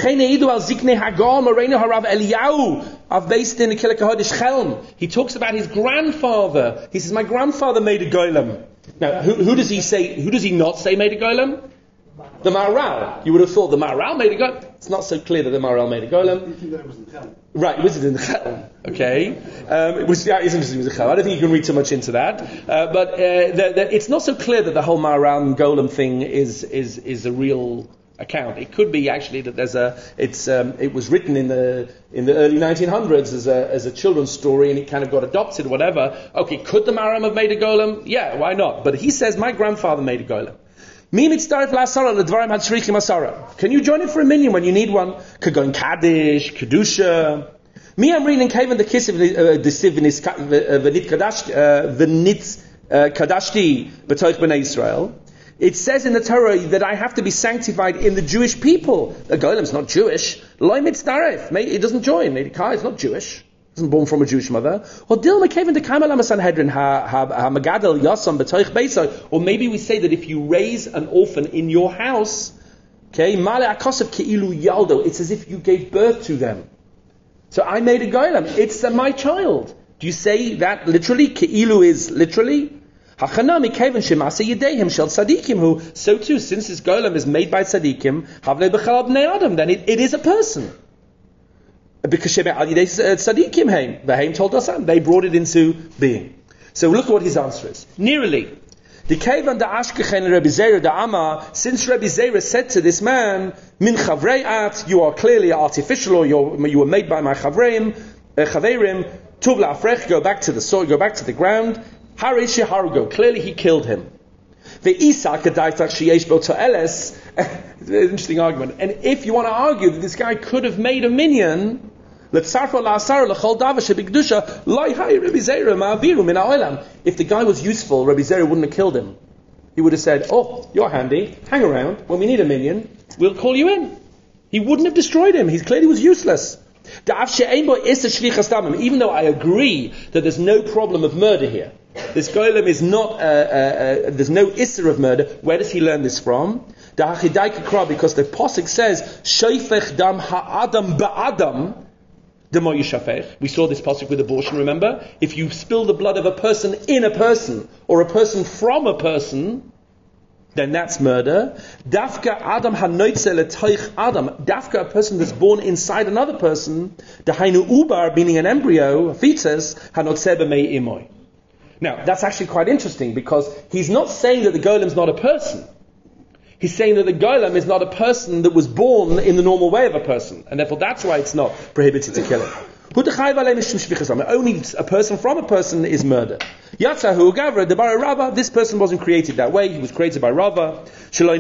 Speaker 1: He talks about his grandfather. He says, my grandfather made a golem. Now, who does he say? Who does he not say made a golem? The Maharal. You would have thought the Maharal made a golem. It's not so clear that the Maharal made a golem. Right, it was in the Chelm. Okay. It's interesting, it was a Chelm. I don't think you can read too much into that. But it's not so clear that the whole Maharal and golem thing is a real account. It could be actually that it was written in the early 1900s as a children's story, and it kind of got adopted or whatever. Okay, could the Maharam have made a golem? Yeah, why not? But he says, my grandfather made a golem. Can you join in for a minion when you need one? Kagon Kaddish, Kedusha. Me, I'm reading Kavan the Kiss of Venit Kadashti B'toich B'nai Israel. It says in the Torah that I have to be sanctified in the Jewish people. The Golem's not Jewish. Loi mitzdaref. It doesn't join. It's not Jewish. Isn't born from a Jewish mother. Or maybe we say that if you raise an orphan in your house, okay, it's as if you gave birth to them. So I made a golem. It's my child. Do you say that literally? Ke'ilu is literally? So too, since this golem is made by tzaddikim, then it is a person. Because tzaddikim heim. The heim told us they brought it into being. So look what his answer is. Nearly. The Kevan da Ashkechen Rabbi Zera da Amma, since Rabbi Zera said to this man, Min Chavrei at, you are clearly artificial, or you were made by my Chaverim, Tuv la'afrech, go back to the soil, go back to the ground. Harishi Harugo, clearly he killed him. The Isa Kadaitach Sheyesh Bo To'eles, interesting argument. And if you want to argue that this guy could have made a minyan, if the guy was useful, Rabbi Zera wouldn't have killed him. He would have said, oh, you're handy, hang around, when we need a minyan, we'll call you in. He wouldn't have destroyed him, he clearly was useless. Even though I agree that there's no problem of murder here. This golem is not, there's no isser of murder. Where does he learn this from? Because the Pasuk says, Sheifech dam ha'adam ba'adam, demo yishafech. We saw this Pasuk with abortion, remember? If you spill the blood of a person in a person, or a person from a person, then that's murder. Dafka Adam hanoitze letoich Adam. Dafka, a person that's born inside another person. Dahainu ubar, meaning an embryo, a fetus, hanotze b'mei imoy. Now, that's actually quite interesting, because he's not saying that the golem's not a person. He's saying that the golem is not a person that was born in the normal way of a person, and therefore that's why it's not prohibited to kill him. Only a person from a person is murder. Yatzahu Gavra, the Bara Rava, this person wasn't created that way, he was created by Rava. Clearly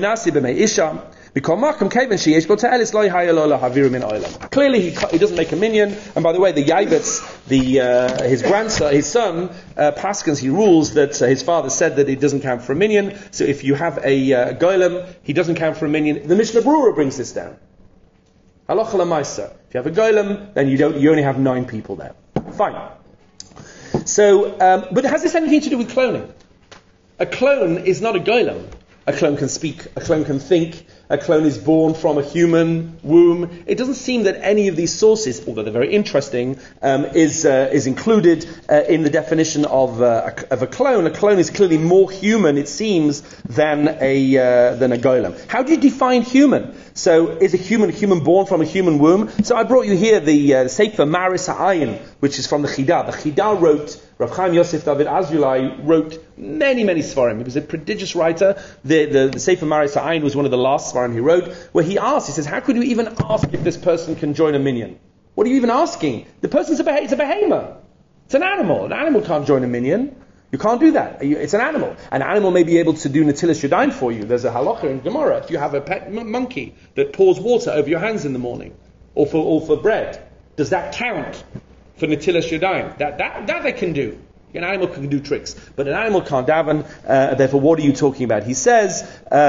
Speaker 1: he doesn't make a minyan, and by the way, the Yavetz, his grandson, his son, Paskins, he rules that his father said that he doesn't count for a minyan, so if you have a golem, he doesn't count for a minyan. The Mishnah Brura brings this down. Halacha l'maisa. If you have a golem, then you only have 9 people there. Fine. So, but has this anything to do with cloning? A clone is not a golem. A clone can speak, a clone can think, a clone is born from a human womb. It doesn't seem that any of these sources, although they're very interesting, is included in the definition of a clone. A clone is clearly more human, it seems, than a golem. How do you define human? So, is a human born from a human womb? So I brought you here the Sefer Maris Ha'ayin, which is from the Chidah. The Chidah wrote, Rav Chaim Yosef David Azulai wrote many Svarim. He was a prodigious writer. The Sefer Maris Ha'ayin was one of the last Svarim he wrote, where he says, how could you even ask if this person can join a minyan? What are you even asking? The person's it's a behemoth. It's an animal. An animal can't join a minyan. You can't do that. It's an animal. An animal may be able to do netilas yadayim for you. There's a halacha in Gemara. If you have a pet monkey that pours water over your hands in the morning, or for bread, does that count for netilas yadayim? That they can do. An animal can do tricks, but an animal can't daven. Therefore, what are you talking about? He says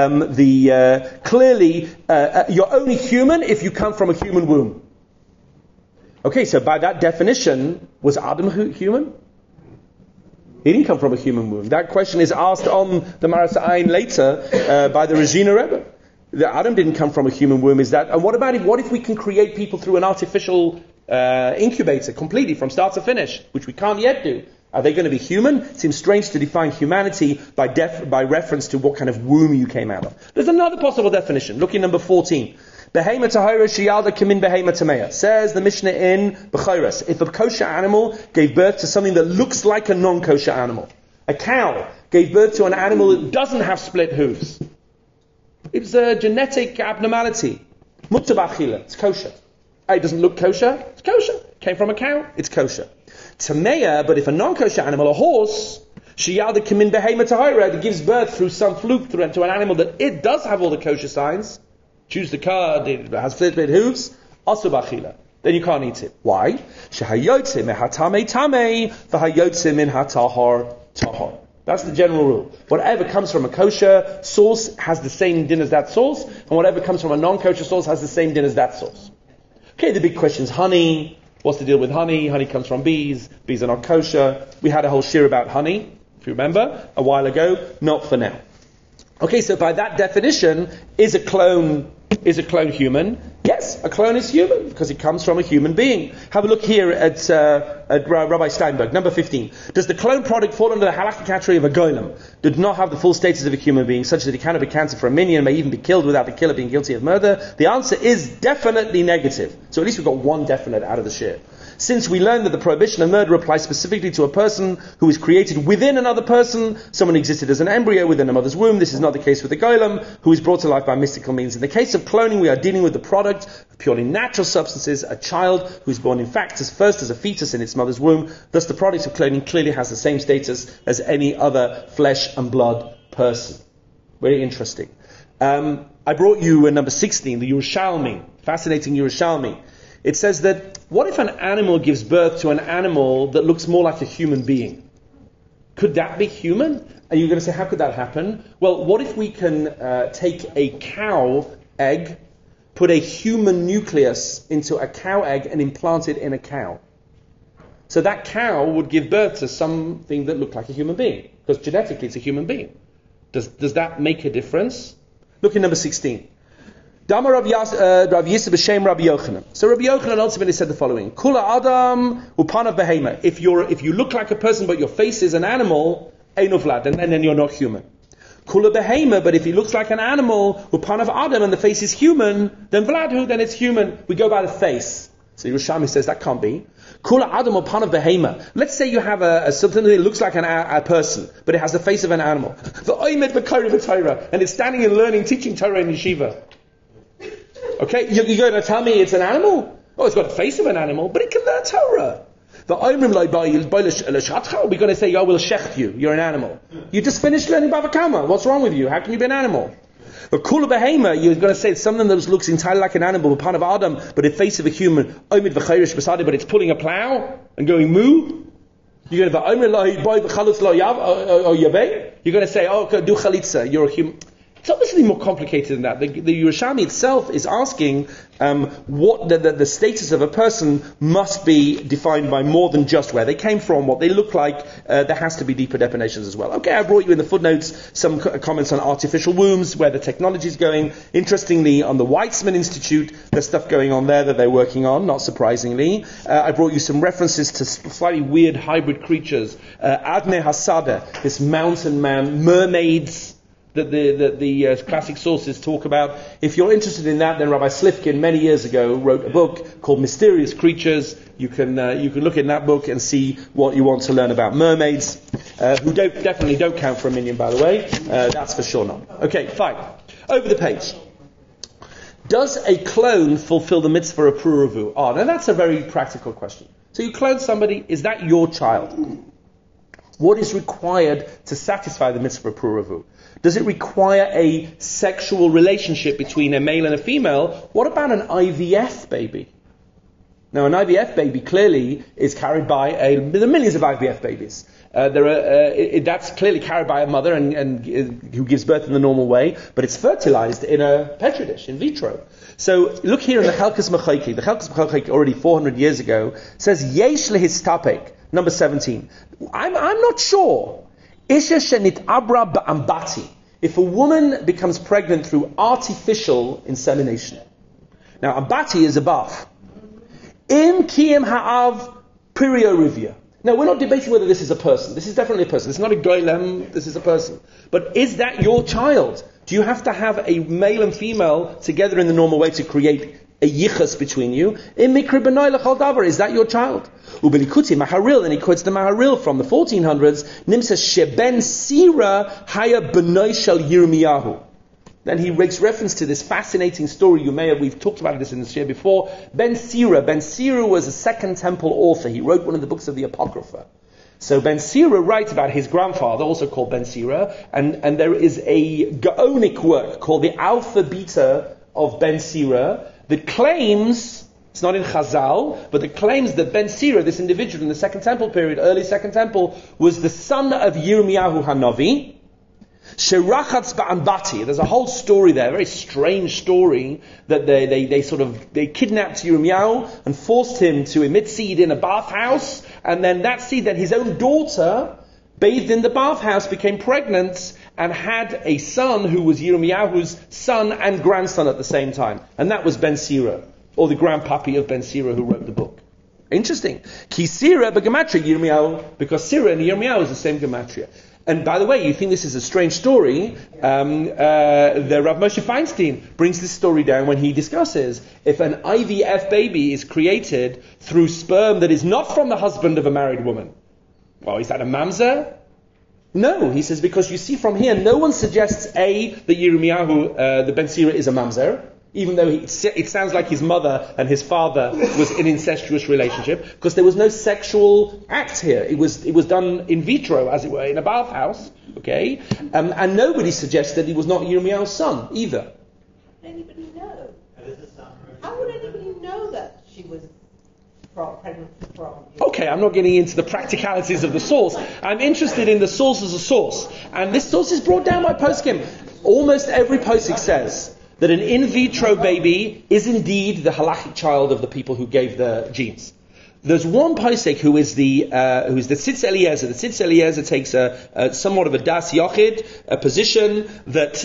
Speaker 1: clearly you're only human if you come from a human womb. Okay, so by that definition, was Adam human? He didn't come from a human womb. That question is asked on the Maris Ha'ayin later by the Regina Rebbe. Adam didn't come from a human womb. And what about what if we can create people through an artificial incubator completely from start to finish, which we can't yet do? Are they going to be human? It seems strange to define humanity by reference to what kind of womb you came out of. There's another possible definition. Look in number 14. Behema tahira shiyalda kimin behema tameya. Says the Mishnah in Bechayras, if a kosher animal gave birth to something that looks like a non-kosher animal, a cow gave birth to an animal that doesn't have split hooves, it's a genetic abnormality. Mutter b'achila, it's kosher. It doesn't look kosher, it's kosher. Came from a cow, it's kosher. Tameya, but if a non-kosher animal, a horse, shiyalda kimin behema tahira, that gives birth through some fluke to an animal that it does have all the kosher signs, choose the card, it has split hooves, asu b'achila. Then you can't eat it. Why? Shehayotze mehatame tame, v'hayotze min hatahar tahar. That's the general rule. Whatever comes from a kosher source has the same din as that source, and whatever comes from a non-kosher source has the same din as that source. Okay, the big question is honey. What's the deal with honey? Honey comes from bees. Bees are not kosher. We had a whole shir about honey, if you remember, a while ago. Not for now. Okay, so by that definition, is a clone human? Yes, a clone is human because it comes from a human being. Have a look here at Rabbi Steinberg, number 15. Does the clone product fall under the halakhic category of a golem? Did not have the full status of a human being, such that he cannot be counted for a minion, may even be killed without the killer being guilty of murder? The answer is definitely negative. So at least we've got one definite out of the share. Since we learned that the prohibition of murder applies specifically to a person who is created within another person, someone existed as an embryo within a mother's womb, this is not the case with the golem, who is brought to life by mystical means. In the case of cloning, we are dealing with the product of purely natural substances, a child who is born in fact first as a fetus in its mother's womb. Thus the product of cloning clearly has the same status as any other flesh and blood person. Very interesting. I brought you number 16, the Yerushalmi, fascinating Yerushalmi. It says that, what if an animal gives birth to an animal that looks more like a human being? Could that be human? And you're going to say, how could that happen? Well, what if we can take a cow egg, put a human nucleus into a cow egg and implant it in a cow? So that cow would give birth to something that looked like a human being, because genetically it's a human being. Does that make a difference? Look at number 16. Dama Rav Yisrael b'Shem Rabbi Yochanan. So Rabbi Yochanan ultimately said the following: Kula Adam upanav behema. If you look like a person but your face is an animal, eino vlad, and then you're not human. Kula behema, but if he looks like an animal, upanav Adam, and the face is human, then vladhu, then it's human. We go by the face. So Yerushalmi says that can't be. Kula Adam upanav behema. Let's say you have something that looks like a person, but it has the face of an animal. The oimed b'kari v'Torah, and it's standing and learning, teaching Torah in yeshiva. Okay, you're going to tell me it's an animal? Oh, it's got the face of an animal, but it can learn Torah. We're going to say, oh, we'll shecht you. You're an animal. You just finished learning Bava Kama. What's wrong with you? How can you be an animal? But Kula Behema, you're going to say it's something that looks entirely like an animal, upon of Adam, but the face of a human. But it's pulling a plow and going moo. You're going to say, oh, do chalitza. You're a human. It's obviously more complicated than that. The Yerushalmi itself is asking what the status of a person must be defined by more than just where they came from, what they look like. There has to be deeper definitions as well. Okay, I brought you in the footnotes some comments on artificial wombs, where the technology is going. Interestingly, on the Weizmann Institute, there's stuff going on there that they're working on, not surprisingly. I brought you some references to slightly weird hybrid creatures. Adne Hasada, this mountain man, mermaids, that the classic sources talk about. If you're interested in that, then Rabbi Slifkin many years ago wrote a book called Mysterious Creatures. You can look in that book and see what you want to learn about mermaids, who definitely don't count for a minion, by the way. That's for sure not. Okay, fine. Over the page. Does a clone fulfill the mitzvah of Puravu? Oh, now that's a very practical question. So you clone somebody, is that your child? What is required to satisfy the mitzvah of Puravu? Does it require a sexual relationship between a male and a female? What about an IVF baby? Now, an IVF baby clearly is carried by there are millions of IVF babies. That's clearly carried by a mother and who gives birth in the normal way, but it's fertilized in a petri dish, in vitro. So look here in the Chelkas Mechoki. The Chelkas Mechoki, already 400 years ago, says Yesh lehistapek, number 17. I'm not sure. Isha shenit abra ba'ambati. If a woman becomes pregnant through artificial insemination. Now, ambati is above. Im kiyem ha'av periorivia. Now, we're not debating whether this is a person. This is definitely a person. It's not a golem. This is a person. But is that your child? Do you have to have a male and female together in the normal way to create a yichus between you? Im mikri b'noi l'chol davar. Is that your child? Ubenikuti Maharil, and he quotes the Maharil from the 1400s. Nimsa sheben sira haya b'noi shel Yirmiyahu. Then he makes reference to this fascinating story. We've talked about this in the year before. Ben Sira was a Second Temple author. He wrote one of the books of the Apocrypha. So Ben Sira writes about his grandfather, also called Ben Sira, and there is a Gaonic work called the Alpha Beta of Ben Sira that claims, it's not in Chazal, but it claims that Ben Sira, this individual in the Second Temple period, early Second Temple, was the son of Yirmiyahu Hanavi. Sherachatz ba'anbati. There's a whole story there, a very strange story, that they kidnapped Yirmiyahu and forced him to emit seed in a bathhouse, and then that seed, then his own daughter, bathed in the bathhouse, became pregnant and had a son who was Yirmiyahu's son and grandson at the same time. And that was Ben Sira, or the grandpappy of Ben Sira who wrote the book. Interesting. Ki Sira b'gematria Yirmiyahu, because Sira and Yirmiyahu is the same gematria. And by the way, you think this is a strange story, the Rav Moshe Feinstein brings this story down when he discusses if an IVF baby is created through sperm that is not from the husband of a married woman. Well, is that a mamzer? No, he says, because you see from here, no one suggests that Yirmiyahu, the Ben Sira, is a mamzer, even though it sounds like his mother and his father was in incestuous relationship, because there was no sexual act here. It was done in vitro, as it were, in a bathhouse, okay? And nobody suggests that he was not Yirmiyahu's son, either.
Speaker 2: How would anybody know? How would anybody know that she was pregnant from?
Speaker 1: Okay, I'm not getting into the practicalities of the source. I'm interested in the source as a source. And this source is brought down by poskim. Almost every posik says that an in vitro baby is indeed the halachic child of the people who gave the genes. There's one posek who is the Tzitz Eliezer. The Tzitz Eliezer takes a somewhat of a das yochid, a position that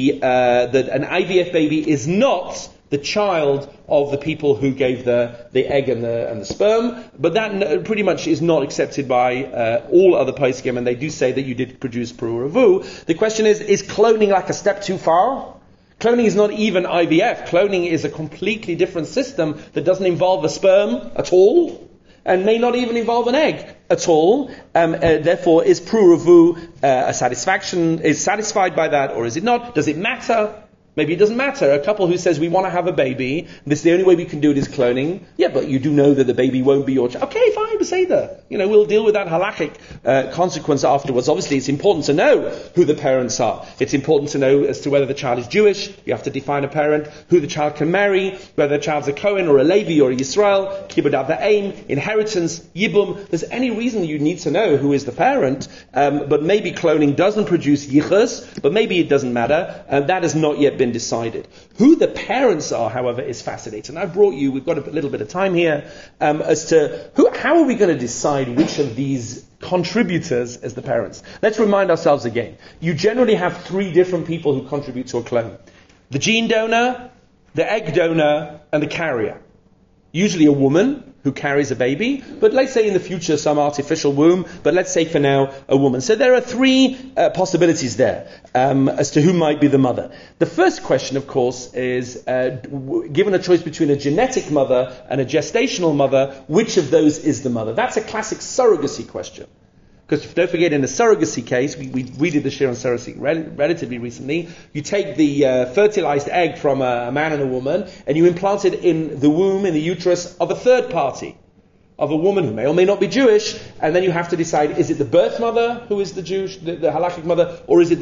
Speaker 1: that an IVF baby is not the child of the people who gave the egg and the sperm, but that pretty much is not accepted by all other poskim, and they do say that you did produce Peru Ravu. The question is cloning like a step too far? Cloning is not even IVF. Cloning is a completely different system that doesn't involve a sperm at all, and may not even involve an egg at all. Therefore, is Peru Ravu a satisfaction? Is satisfied by that, or is it not? Does it matter? Maybe it doesn't matter. A couple who says we want to have a baby, this the only way we can do it is cloning. Yeah, but you do know that the baby won't be your child. Okay, fine, Beseda. We'll deal with that halachic consequence afterwards. Obviously, it's important to know who the parents are. It's important to know as to whether the child is Jewish. You have to define a parent, who the child can marry, whether the child's a Cohen or a Levi or a Yisrael, kibbud av va'em, inheritance, yibum. There's any reason you need to know who is the parent, but maybe cloning doesn't produce yichus, but maybe it doesn't matter. That has not yet been decided. Who the parents are, however, is fascinating. We've got a little bit of time here, as to how are we going to decide which of these contributors as the parents? Let's remind ourselves again. You generally have three different people who contribute to a clone. The gene donor, the egg donor, and the carrier. Usually a woman who carries a baby, but let's say in the future some artificial womb, but let's say for now a woman. So there are three possibilities there as to who might be the mother. The first question, of course, is given a choice between a genetic mother and a gestational mother, which of those is the mother? That's a classic surrogacy question. Because don't forget, in the surrogacy case, we did the share on surrogacy relatively recently. You take the fertilized egg from a man and a woman, and you implant it in the womb, in the uterus of a third party, of a woman who may or may not be Jewish, and then you have to decide, is it the birth mother who is the Jewish, the halachic mother, or is it the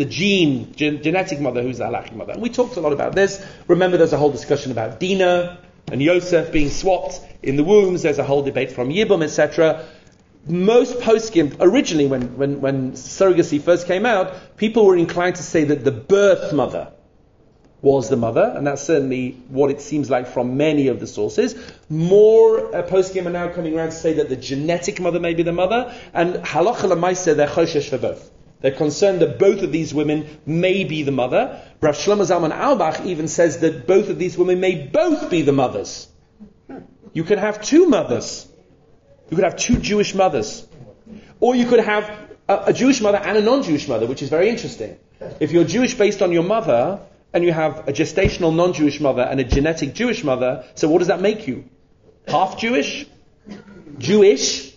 Speaker 1: genetic mother who's the halachic mother? And we talked a lot about this. Remember, there's a whole discussion about Dinah and Yosef being swapped in the wombs. There's a whole debate from Yibum, etc. Most poskim, originally when surrogacy first came out, people were inclined to say that the birth mother was the mother, and that's certainly what it seems like from many of the sources. More poskim are now coming around to say that the genetic mother may be the mother, and halacha l'maaseh, they're choshesh for both. They're concerned that both of these women may be the mother. Rav Shlomo Zalman Auerbach even says that both of these women may both be the mothers. You can have two mothers. You could have two Jewish mothers. Or you could have a Jewish mother and a non-Jewish mother, which is very interesting. If you're Jewish based on your mother, and you have a gestational non-Jewish mother and a genetic Jewish mother, so what does that make you? Half Jewish? Jewish?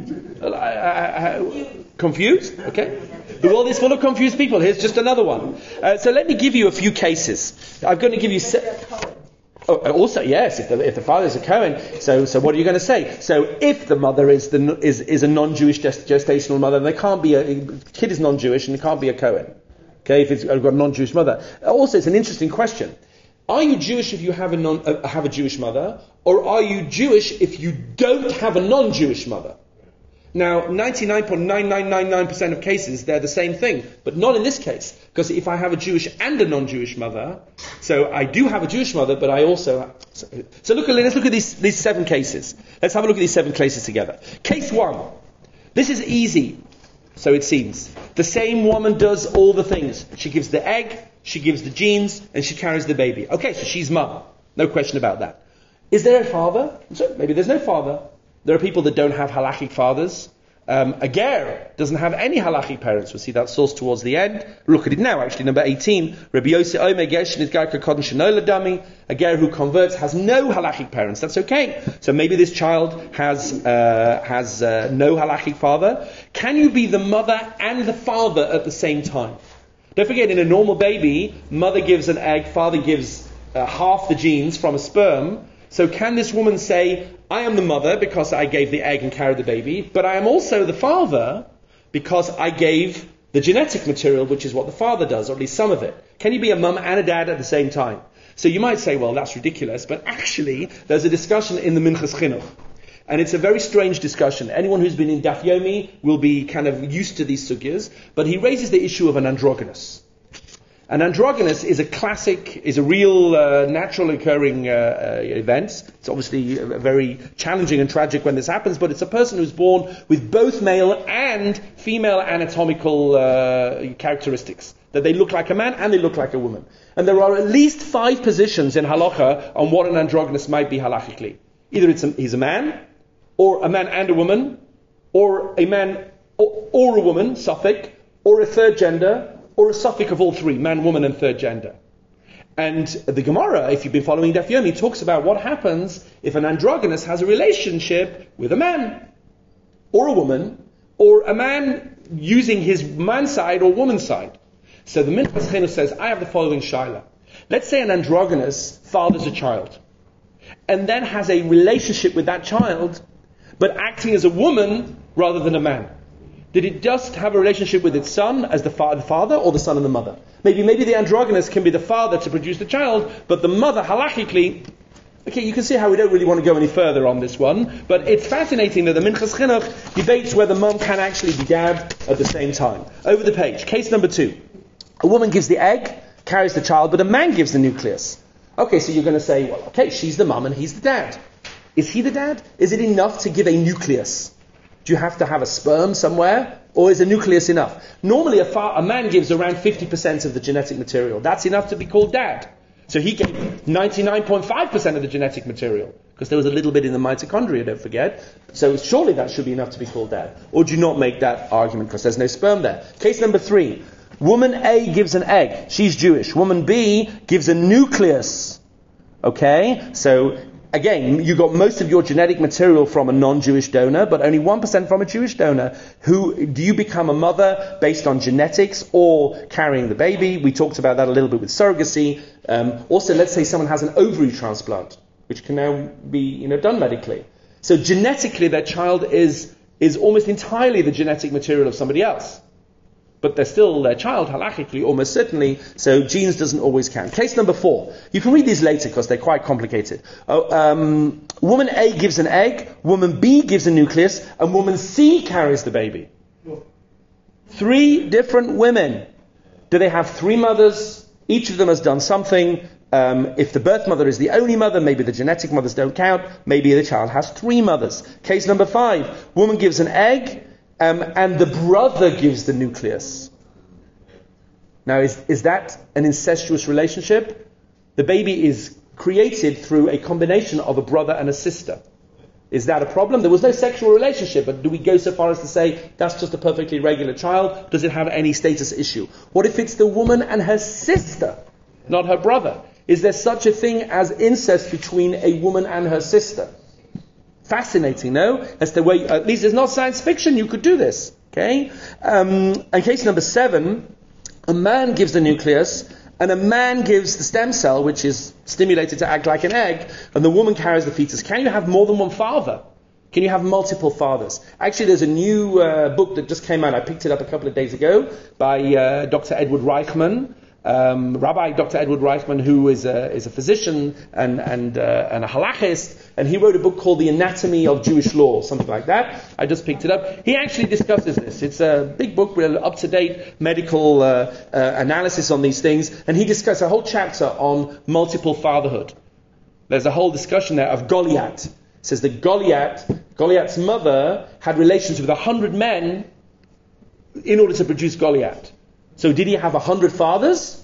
Speaker 1: Confused? Okay. The world is full of confused people. Here's just another one. So let me give you a few cases. I'm going to give you... also, yes, if the father is a Cohen, so what are you going to say? So if the mother is a non-Jewish gestational mother, then the kid is non-Jewish and it can't be a Cohen. Okay, if it's got a non-Jewish mother. Also, it's an interesting question. Are you Jewish if you have a Jewish mother, or are you Jewish if you don't have a non-Jewish mother? Now, 99.9999% of cases, they're the same thing, but not in this case. Because if I have a Jewish and a non-Jewish mother, so I do have a Jewish mother, but I also... So let's look at these 7 cases. Let's have a look at these 7 cases together. Case 1. This is easy, so it seems. The same woman does all the things. She gives the egg, she gives the genes, and she carries the baby. Okay, so she's mum. No question about that. Is there a father? So maybe there's no father. There are people that don't have halachic fathers. A ger doesn't have any halachic parents. We'll see that source towards the end. Look at it now, actually, number 18. Rabbi Yossi Omer ger shenitgar k'kodem shenola dami. A ger who converts has no halachic parents. That's okay. So maybe this child has no halachic father. Can you be the mother and the father at the same time? Don't forget, in a normal baby, mother gives an egg, father gives half the genes from a sperm. So can this woman say, I am the mother because I gave the egg and carried the baby, but I am also the father because I gave the genetic material, which is what the father does, or at least some of it. Can you be a mum and a dad at the same time? So you might say, well, that's ridiculous, but actually there's a discussion in the Minchas Chinuch. And it's a very strange discussion. Anyone who's been in Daf Yomi will be kind of used to these sugyas, but he raises the issue of an androgynous. An androgynous is a real natural occurring event. It's obviously very challenging and tragic when this happens, but it's a person who's born with both male and female anatomical characteristics. That they look like a man and they look like a woman. And there are at least 5 positions in halacha on what an androgynous might be halachically. Either he's a man, or a man and a woman, or a man or a woman, suffix, or a third gender, or a suffix of all 3, man, woman, and third gender. And the Gemara, if you've been following Daf Yomi, talks about what happens if an androgynous has a relationship with a man, or a woman, or a man using his man side or woman side. So the Minchas Chinuch says, I have the following shaila. Let's say an androgynous fathers a child, and then has a relationship with that child, but acting as a woman rather than a man. Did it just have a relationship with its son as the father, or the son and the mother? Maybe the androgynous can be the father to produce the child, but the mother, halachically... Okay, you can see how we don't really want to go any further on this one, but it's fascinating that the Minchas Chinuch debates whether mum can actually be dad at the same time. Over the page, case number 2. A woman gives the egg, carries the child, but a man gives the nucleus. Okay, so you're going to say, well, okay, she's the mum and he's the dad. Is he the dad? Is it enough to give a nucleus? Do you have to have a sperm somewhere? Or is a nucleus enough? Normally a man gives around 50% of the genetic material. That's enough to be called dad. So he gave 99.5% of the genetic material. Because there was a little bit in the mitochondria, don't forget. So surely that should be enough to be called dad. Or do you not make that argument because there's no sperm there? Case number 3. Woman A gives an egg. She's Jewish. Woman B gives a nucleus. Okay? So... again, you got most of your genetic material from a non-Jewish donor, but only 1% from a Jewish donor. Do you become a mother based on genetics or carrying the baby? We talked about that a little bit with surrogacy. Also, let's say someone has an ovary transplant, which can now be done medically. So genetically, their child is almost entirely the genetic material of somebody else. But they're still their child, halachically, almost certainly, so genes doesn't always count. Case number 4. You can read these later because they're quite complicated. Woman A gives an egg, woman B gives a nucleus, and woman C carries the baby. 3 different women. Do they have 3 mothers? Each of them has done something. If the birth mother is the only mother, maybe the genetic mothers don't count. Maybe the child has 3 mothers. Case number 5. Woman gives an egg, and the brother gives the nucleus. Now, is that an incestuous relationship? The baby is created through a combination of a brother and a sister. Is that a problem? There was no sexual relationship, but do we go so far as to say that's just a perfectly regular child? Does it have any status issue? What if it's the woman and her sister, not her brother? Is there such a thing as incest between a woman and her sister? Fascinating, no? That's the way, at least it's not science fiction, you could do this. Okay? And case number 7, a man gives the nucleus, and a man gives the stem cell, which is stimulated to act like an egg, and the woman carries the fetus. Can you have more than one father? Can you have multiple fathers? Actually, there's a new book that just came out. I picked it up a couple of days ago by Dr. Edward Reichman. Rabbi Dr. Edward Reichman, who is a physician and a halachist, and he wrote a book called The Anatomy of Jewish Law, something like that. I just picked it up. He actually discusses this. It's a big book with up-to-date medical analysis on these things, and he discusses a whole chapter on multiple fatherhood. There's a whole discussion there of Goliath. It says that Goliath's mother had relations with 100 men in order to produce Goliath. So did he have 100 fathers?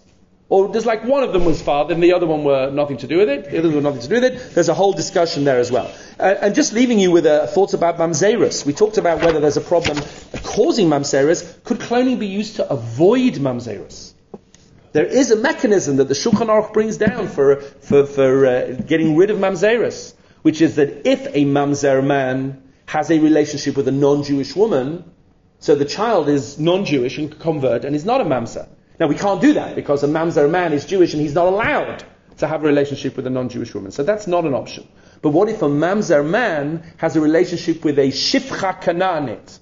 Speaker 1: Or does like one of them was fathered and the other one were nothing to do with it? The others were nothing to do with it. There's a whole discussion there as well. And just leaving you with thoughts about mamzerus. We talked about whether there's a problem causing mamzerus. Could cloning be used to avoid mamzerus? There is a mechanism that the Shulchan Aruch brings down for getting rid of mamzerus, which is that if a mamzer man has a relationship with a non-Jewish woman, so the child is non-Jewish and can convert and is not a mamzer. Now we can't do that because a mamzer man is Jewish and he's not allowed to have a relationship with a non-Jewish woman. So that's not an option. But what if a mamzer man has a relationship with a shifcha Kanaanit?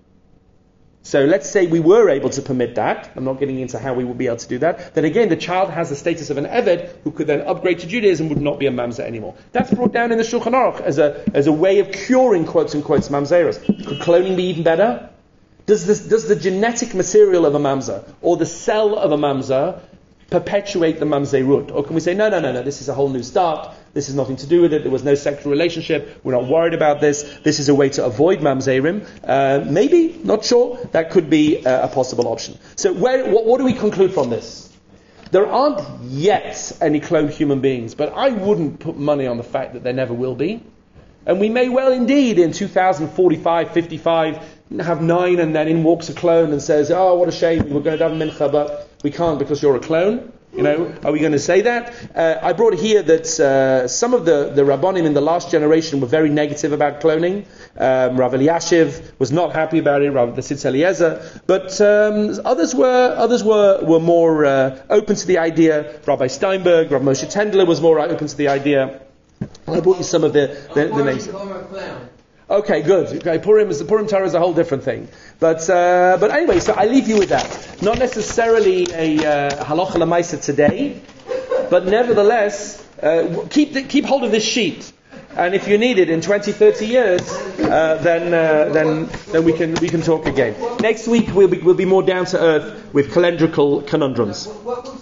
Speaker 1: So let's say we were able to permit that. I'm not getting into how we would be able to do that. Then again, the child has the status of an Eved who could then upgrade to Judaism, would not be a mamzer anymore. That's brought down in the Shulchan Aruch as a way of curing, quotes and quotes, mamzerus. Could cloning be even better? Does the genetic material of a mamzer or the cell of a mamzer perpetuate the mamzerut? Or can we say, no, this is a whole new start. This has nothing to do with it. There was no sexual relationship. We're not worried about this. This is a way to avoid mamzerim. Maybe, not sure. That could be a possible option. So what do we conclude from this? There aren't yet any cloned human beings, but I wouldn't put money on the fact that there never will be. And we may well indeed in 2045, 55, have 9 and then in walks a clone and says, oh, what a shame, we were going to have mincha, but we can't because you're a clone. Are we going to say that? I brought here that some of the Rabbanim in the last generation were very negative about cloning. Rav Eliashiv was not happy about it, Rav the Tzitz Eliezer, but others were more open to the idea. Rabbi Steinberg, Rav Moshe Tendler was more open to the idea. I brought you some of the names. Okay, good. Okay, Purim Torah is a whole different thing. But anyway, so I leave you with that. Not necessarily a halacha l'maisa today, but nevertheless, keep hold of this sheet. And if you need it in 20, 30 years, then we can talk again. Next week we'll be more down to earth with calendrical conundrums.